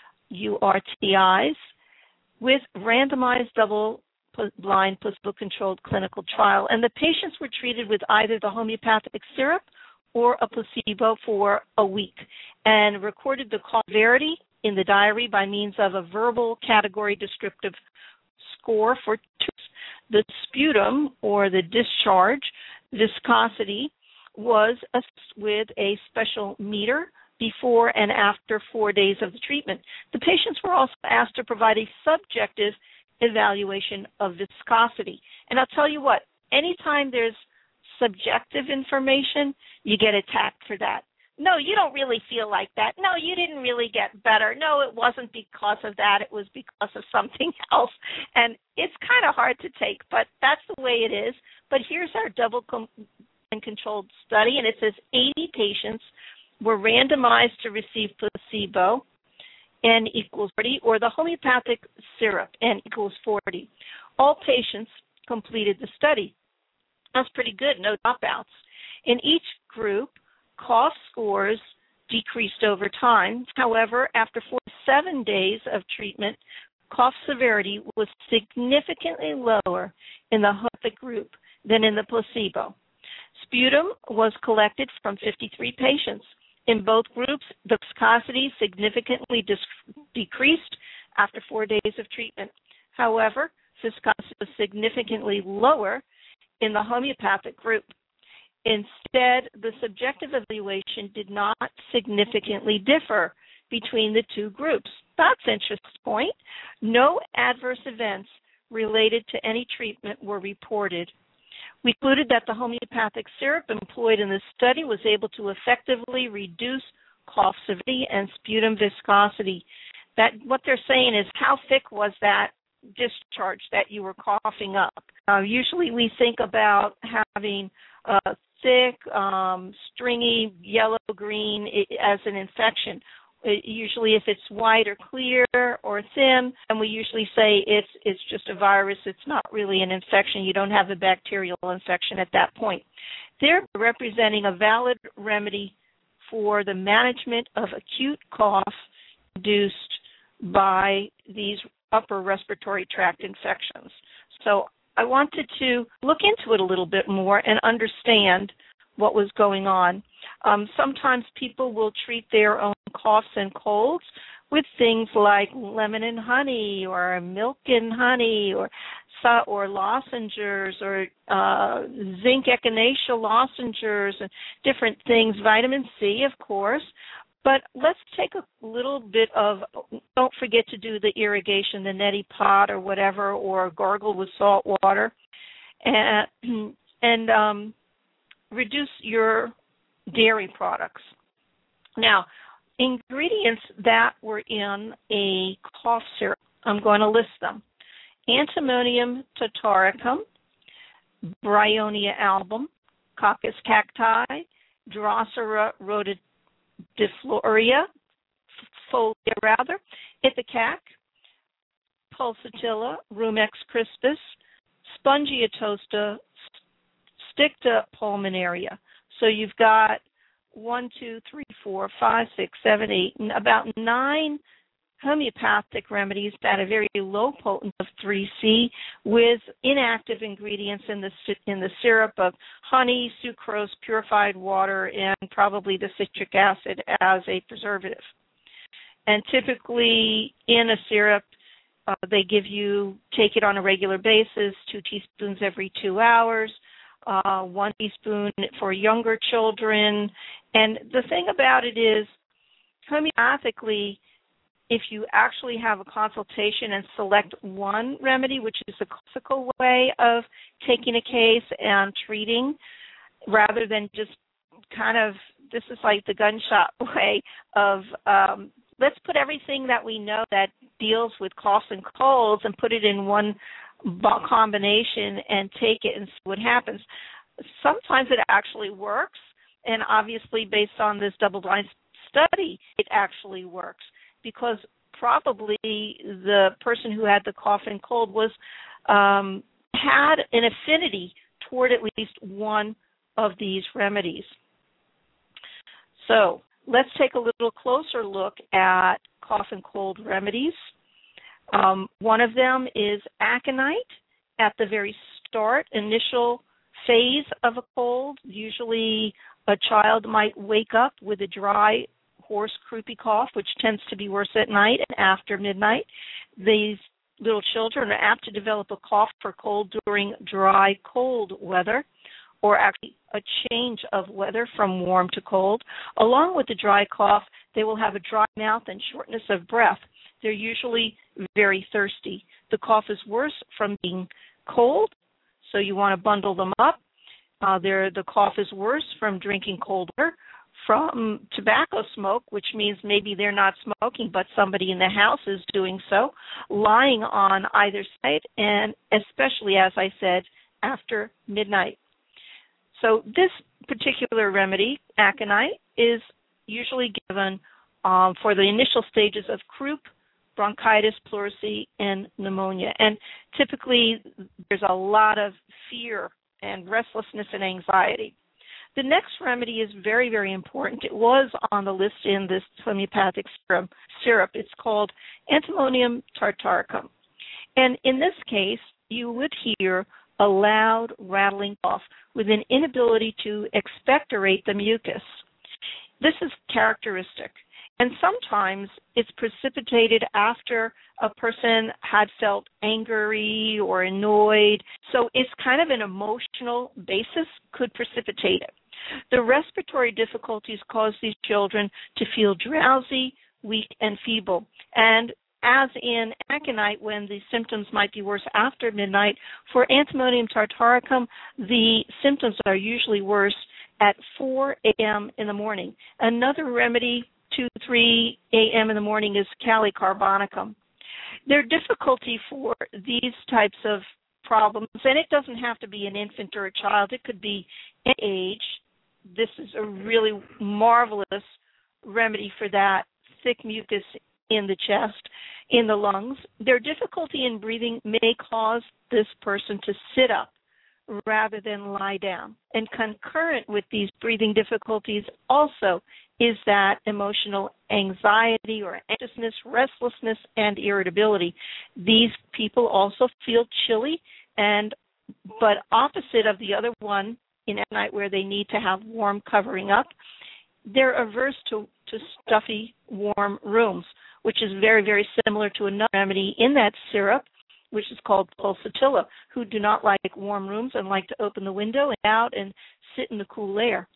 U R T Is with randomized double-blind placebo-controlled clinical trial. And the patients were treated with either the homeopathic syrup or a placebo for a week and recorded the cough severity in the diary by means of a verbal category descriptive score for two. The sputum, or the discharge viscosity, was assessed with a special meter before and after four days of the treatment. The patients were also asked to provide a subjective evaluation of viscosity. And I'll tell you what, anytime there's subjective information, you get attacked for that. No, you don't really feel like that. No, you didn't really get better. No, it wasn't because of that. It was because of something else. And it's kind of hard to take, but that's the way it is. But here's our double and controlled study, and it says eighty patients were randomized to receive placebo, N equals forty, or the homeopathic syrup, N equals forty. All patients completed the study. That's pretty good, no dropouts. In each group, cough scores decreased over time. However, after forty-seven days of treatment, cough severity was significantly lower in the homeopathic group than in the placebo. Sputum was collected from fifty-three patients. In both groups, the viscosity significantly dis- decreased after four days of treatment. However, viscosity was significantly lower in the homeopathic group. Instead, the subjective evaluation did not significantly differ between the two groups. That's an interesting point. No adverse events related to any treatment were reported. We concluded that the homeopathic syrup employed in this study was able to effectively reduce cough severity and sputum viscosity. That what they're saying is, how thick was that discharge that you were coughing up? Uh, usually we think about having a thick, um, stringy, yellow-green as an infection. It, usually if it's white or clear or thin, and we usually say it's it's just a virus, it's not really an infection, you don't have a bacterial infection at that point. They're representing a valid remedy for the management of acute cough induced by these upper respiratory tract infections. So I wanted to look into it a little bit more and understand what was going on. Um, sometimes people will treat their own coughs and colds with things like lemon and honey or milk and honey or or lozenges or uh, zinc echinacea lozenges and different things, vitamin C, of course. But let's take a little bit of, don't forget to do the irrigation, the neti pot or whatever, or gargle with salt water, and, and um, reduce your dairy products. Now, ingredients that were in a cough syrup, I'm going to list them. Antimonium tartaricum, Bryonia album, Coccus cacti, Drosera rhododifloria, folia rather, Ipecac, Pulsatilla, Rumex crispus, Spongiatosta, Sticta pulmonaria. So you've got one, two, three, four, five, six, seven, eight, and about nine homeopathic remedies that are very low potency of three C with inactive ingredients in the in the syrup of honey, sucrose, purified water, and probably the citric acid as a preservative. And typically in a syrup, uh, they give you, take it on a regular basis, two teaspoons every two hours, uh, one teaspoon for younger children. And the thing about it is, homeopathically, if you actually have a consultation and select one remedy, which is the classical way of taking a case and treating, rather than just kind of, this is like the gunshot way of, um, let's put everything that we know that deals with coughs and colds and put it in one combination and take it and see what happens. Sometimes it actually works, and obviously based on this double-blind study, it actually works, because probably the person who had the cough and cold was um, had an affinity toward at least one of these remedies. So let's take a little closer look at cough and cold remedies. Um, one of them is aconite at the very start, initial phase of a cold. Usually a child might wake up with a dry, hoarse, croupy cough, which tends to be worse at night and after midnight. These little children are apt to develop a cough or cold during dry, cold weather, or actually a change of weather from warm to cold. Along with the dry cough, they will have a dry mouth and shortness of breath. They're usually very thirsty. The cough is worse from being cold, so you want to bundle them up. Uh, the cough is worse from drinking cold water, from tobacco smoke, which means maybe they're not smoking, but somebody in the house is doing so, lying on either side, and especially, as I said, after midnight. So this particular remedy, aconite, is usually given um, for the initial stages of croup, bronchitis, pleurisy, and pneumonia. And typically there's a lot of fear and restlessness and anxiety. The next remedy is very, very important. It was on the list in this homeopathic syrup. It's called Antimonium tartaricum. And in this case, you would hear a loud, rattling cough with an inability to expectorate the mucus. This is characteristic. And sometimes it's precipitated after a person had felt angry or annoyed. So it's kind of an emotional basis could precipitate it. The respiratory difficulties cause these children to feel drowsy, weak, and feeble. And as in aconite, when the symptoms might be worse after midnight, for antimonium tartaricum, the symptoms are usually worse at four a.m. in the morning. Another remedy, two, three a.m. in the morning, is kali carbonicum. Their difficulty for these types of problems, and it doesn't have to be an infant or a child, it could be any age. This is a really marvelous remedy for that, thick mucus in the chest, in the lungs. Their difficulty in breathing may cause this person to sit up rather than lie down. And concurrent with these breathing difficulties also is that emotional anxiety or anxiousness, restlessness, and irritability. These people also feel chilly, and but opposite of the other one in at night where they need to have warm covering up, they're averse to, to stuffy, warm rooms, which is very, very similar to another remedy in that syrup, which is called pulsatilla, who do not like warm rooms and like to open the window and out and sit in the cool air.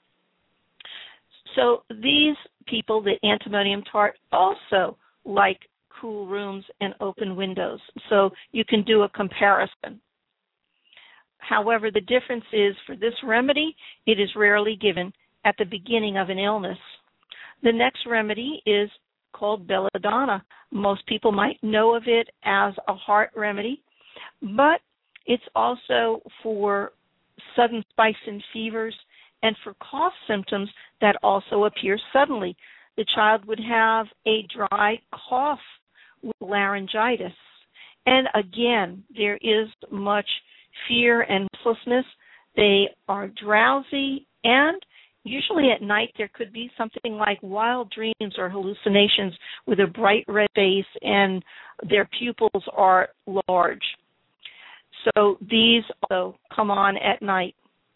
So these people, the antimonium tart, also like cool rooms and open windows. So you can do a comparison. However, the difference is for this remedy, it is rarely given at the beginning of an illness. The next remedy is called belladonna. Most people might know of it as a heart remedy, but it's also for sudden spikes in fevers and for cough symptoms that also appear suddenly. The child would have a dry cough with laryngitis. And again, there is much fear and restlessness. They are drowsy, and usually at night there could be something like wild dreams or hallucinations with a bright red face, and their pupils are large. So these also come on at night.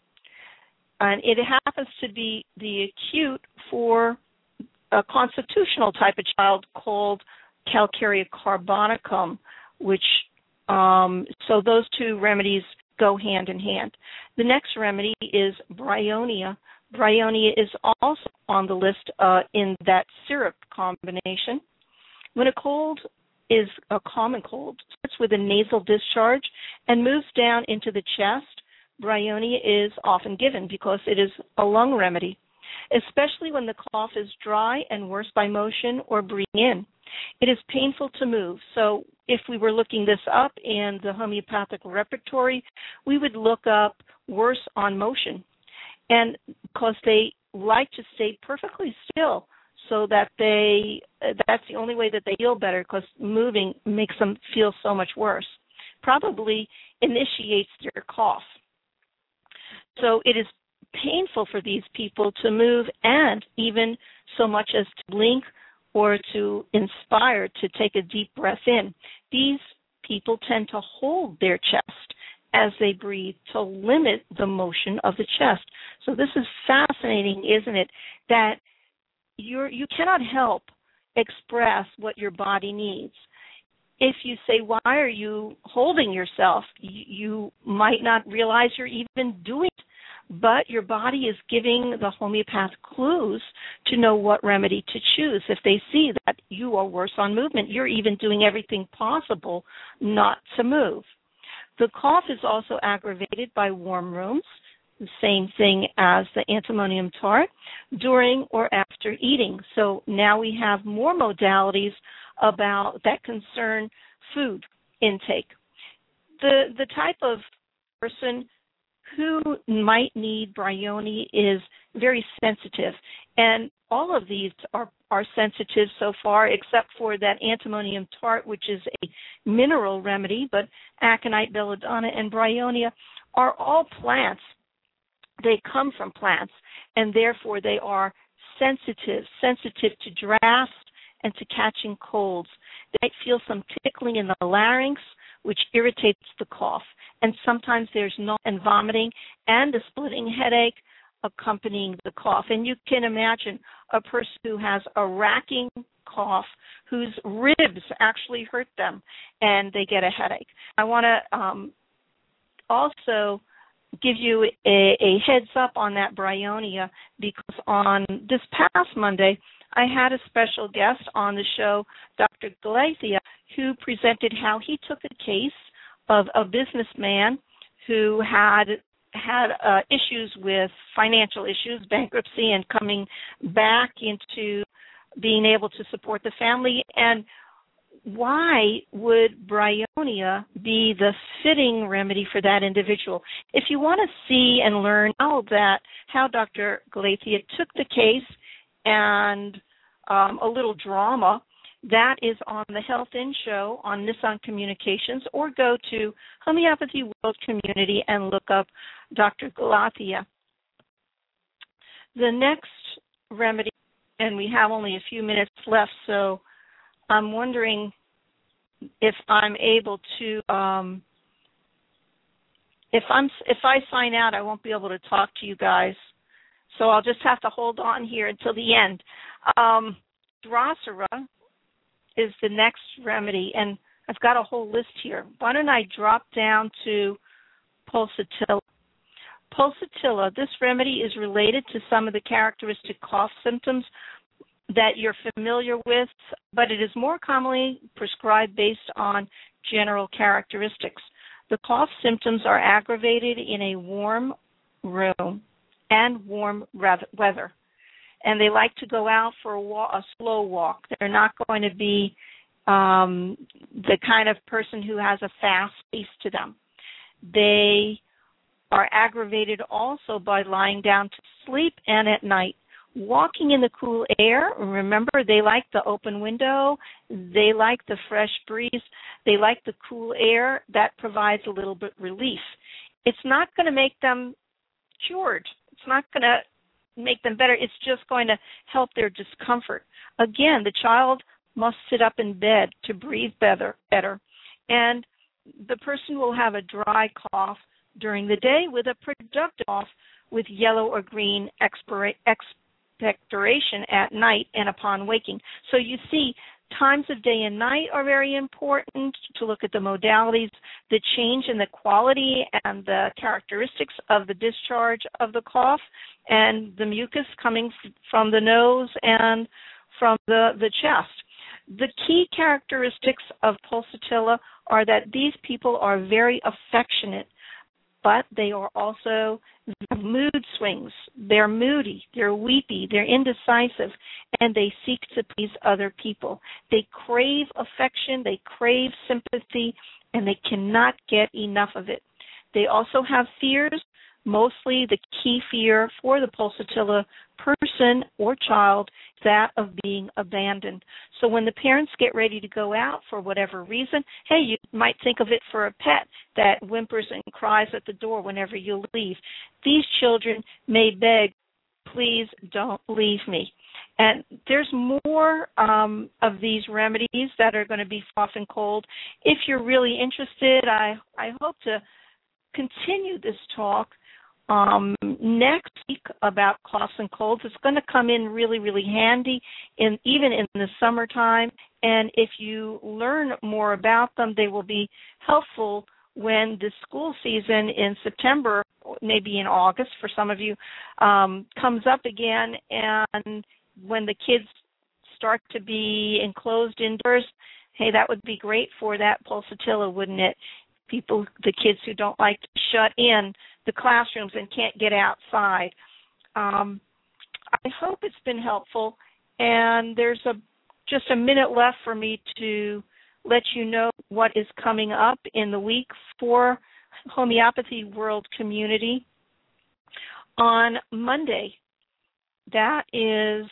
And it happens to be the acute for a constitutional type of child called calcarea carbonicum, which, um, so those two remedies go hand in hand. The next remedy is bryonia. Bryonia is also on the list uh, in that syrup combination. When a cold is a common cold, starts with a nasal discharge and moves down into the chest, bryonia is often given because it is a lung remedy, especially when the cough is dry and worse by motion or breathing in. It is painful to move. So if we were looking this up in the homeopathic repertory, we would look up worse on motion. And because they like to stay perfectly still so that they, that's the only way that they feel better, because moving makes them feel so much worse. Probably initiates their cough. So it is painful for these people to move, and even so much as to blink or to inspire to take a deep breath in. These people tend to hold their chest as they breathe to limit the motion of the chest. So this is fascinating, isn't it, that you're, you cannot help express what your body needs. If you say, why are you holding yourself, you, you might not realize you're even doing it. But your body is giving the homeopath clues to know what remedy to choose. If they see that you are worse on movement, you're even doing everything possible not to move. The cough is also aggravated by warm rooms, the same thing as the antimonium tart, during or after eating. So now we have more modalities about that concern food intake. The the type of person who might need bryonia is very sensitive, and all of these are, are sensitive so far, except for that antimonium tart, which is a mineral remedy, but aconite, belladonna, and bryonia are all plants. They come from plants, and therefore they are sensitive, sensitive to drafts and to catching colds. They might feel some tickling in the larynx, which irritates the cough. And sometimes there's nausea and vomiting and a splitting headache accompanying the cough. And you can imagine a person who has a racking cough whose ribs actually hurt them and they get a headache. I want to um, also give you a, a heads up on that bryonia, because on this past Monday, I had a special guest on the show, Doctor Galathea, who presented how he took a case of a businessman who had had uh, issues with financial issues, bankruptcy, and coming back into being able to support the family. And why would bryonia be the fitting remedy for that individual? If you want to see and learn how that how Doctor Galathea took the case and um, a little drama, that is on the Health In Show on Nissan Communications, or go to Homeopathy World Community and look up Doctor Galathea. The next remedy, and we have only a few minutes left, so I'm wondering if I'm able to, um, if I'm if I sign out, I won't be able to talk to you guys, so I'll just have to hold on here until the end. Um, Drosera is the next remedy, and I've got a whole list here. Why don't I drop down to Pulsatilla? Pulsatilla, this remedy is related to some of the characteristic cough symptoms that you're familiar with, but it is more commonly prescribed based on general characteristics. The cough symptoms are aggravated in a warm room and warm weather, and they like to go out for a, walk, a slow walk. They're not going to be um, the kind of person who has a fast pace to them. They are aggravated also by lying down to sleep and at night. Walking in the cool air, remember, they like the open window, they like the fresh breeze, they like the cool air. That provides a little bit relief. It's not going to make them cured. It's not going to make them better. It's just going to help their discomfort. Again, the child must sit up in bed to breathe better, better. And the person will have a dry cough during the day with a productive cough with yellow or green expira- expectoration at night and upon waking. So you see, times of day and night are very important to look at the modalities, the change in the quality and the characteristics of the discharge of the cough, and the mucus coming f- from the nose and from the, the chest. The key characteristics of Pulsatilla are that these people are very affectionate, but they are also mood swings. They're moody, they're weepy, they're indecisive, and they seek to please other people. They crave affection, they crave sympathy, and they cannot get enough of it. They also have fears. Mostly the key fear for the Pulsatilla person or child is that of being abandoned. So when the parents get ready to go out for whatever reason, hey, you might think of it for a pet that whimpers and cries at the door whenever you leave. These children may beg, please don't leave me. And there's more um, of these remedies that are going to be cough and cold. If you're really interested, I, I hope to continue this talk Um, next week about coughs and colds. It's going to come in really, really handy, in even in the summertime. And if you learn more about them, they will be helpful when the school season in September, maybe in August for some of you, um, comes up again, and when the kids start to be enclosed indoors. Hey, that would be great for that Pulsatilla, wouldn't it? People, the kids who don't like to shut in the classrooms and can't get outside. Um, I hope it's been helpful, and there's a just a minute left for me to let you know what is coming up in the week for Homeopathy World Community. On Monday, that is,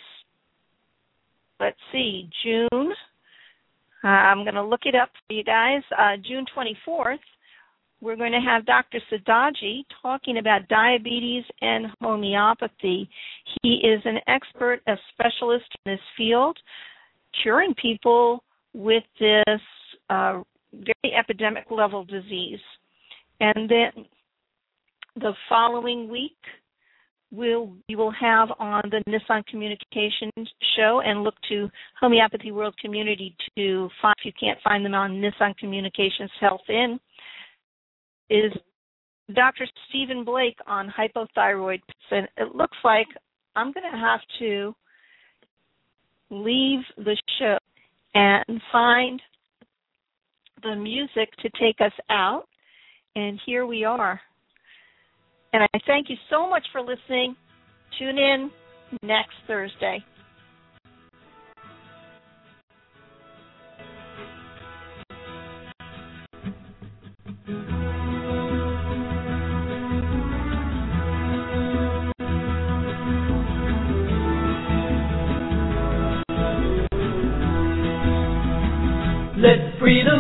let's see, June, uh, I'm going to look it up for you guys, uh, June twenty-fourth, we're going to have Doctor Sadaji talking about diabetes and homeopathy. He is an expert, a specialist in this field, curing people with this uh, very epidemic level disease. And then the following week, we'll, we will have on the Nissan Communications show, and look to Homeopathy World Community to find, if you can't find them on Nissan Communications Health In, is Doctor Stephen Blake on hypothyroid, and it looks like I'm going to have to leave the show and find the music to take us out, and here we are. And I thank you so much for listening. Tune in next Thursday. Let freedom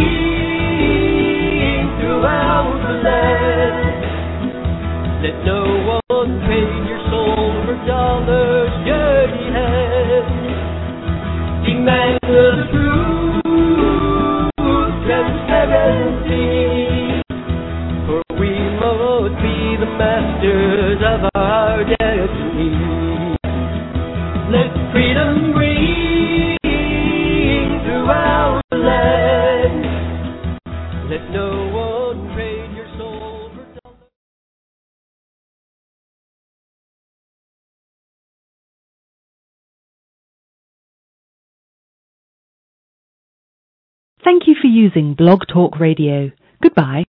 ring throughout the land. Let no one trade your soul for dollars dirty hands. Demand the truth, transparency, for we must be the masters of our destiny. Let freedom ring throughout the land. Let no one trade your soul for dollars. Thank you for using Blog Talk Radio. Goodbye.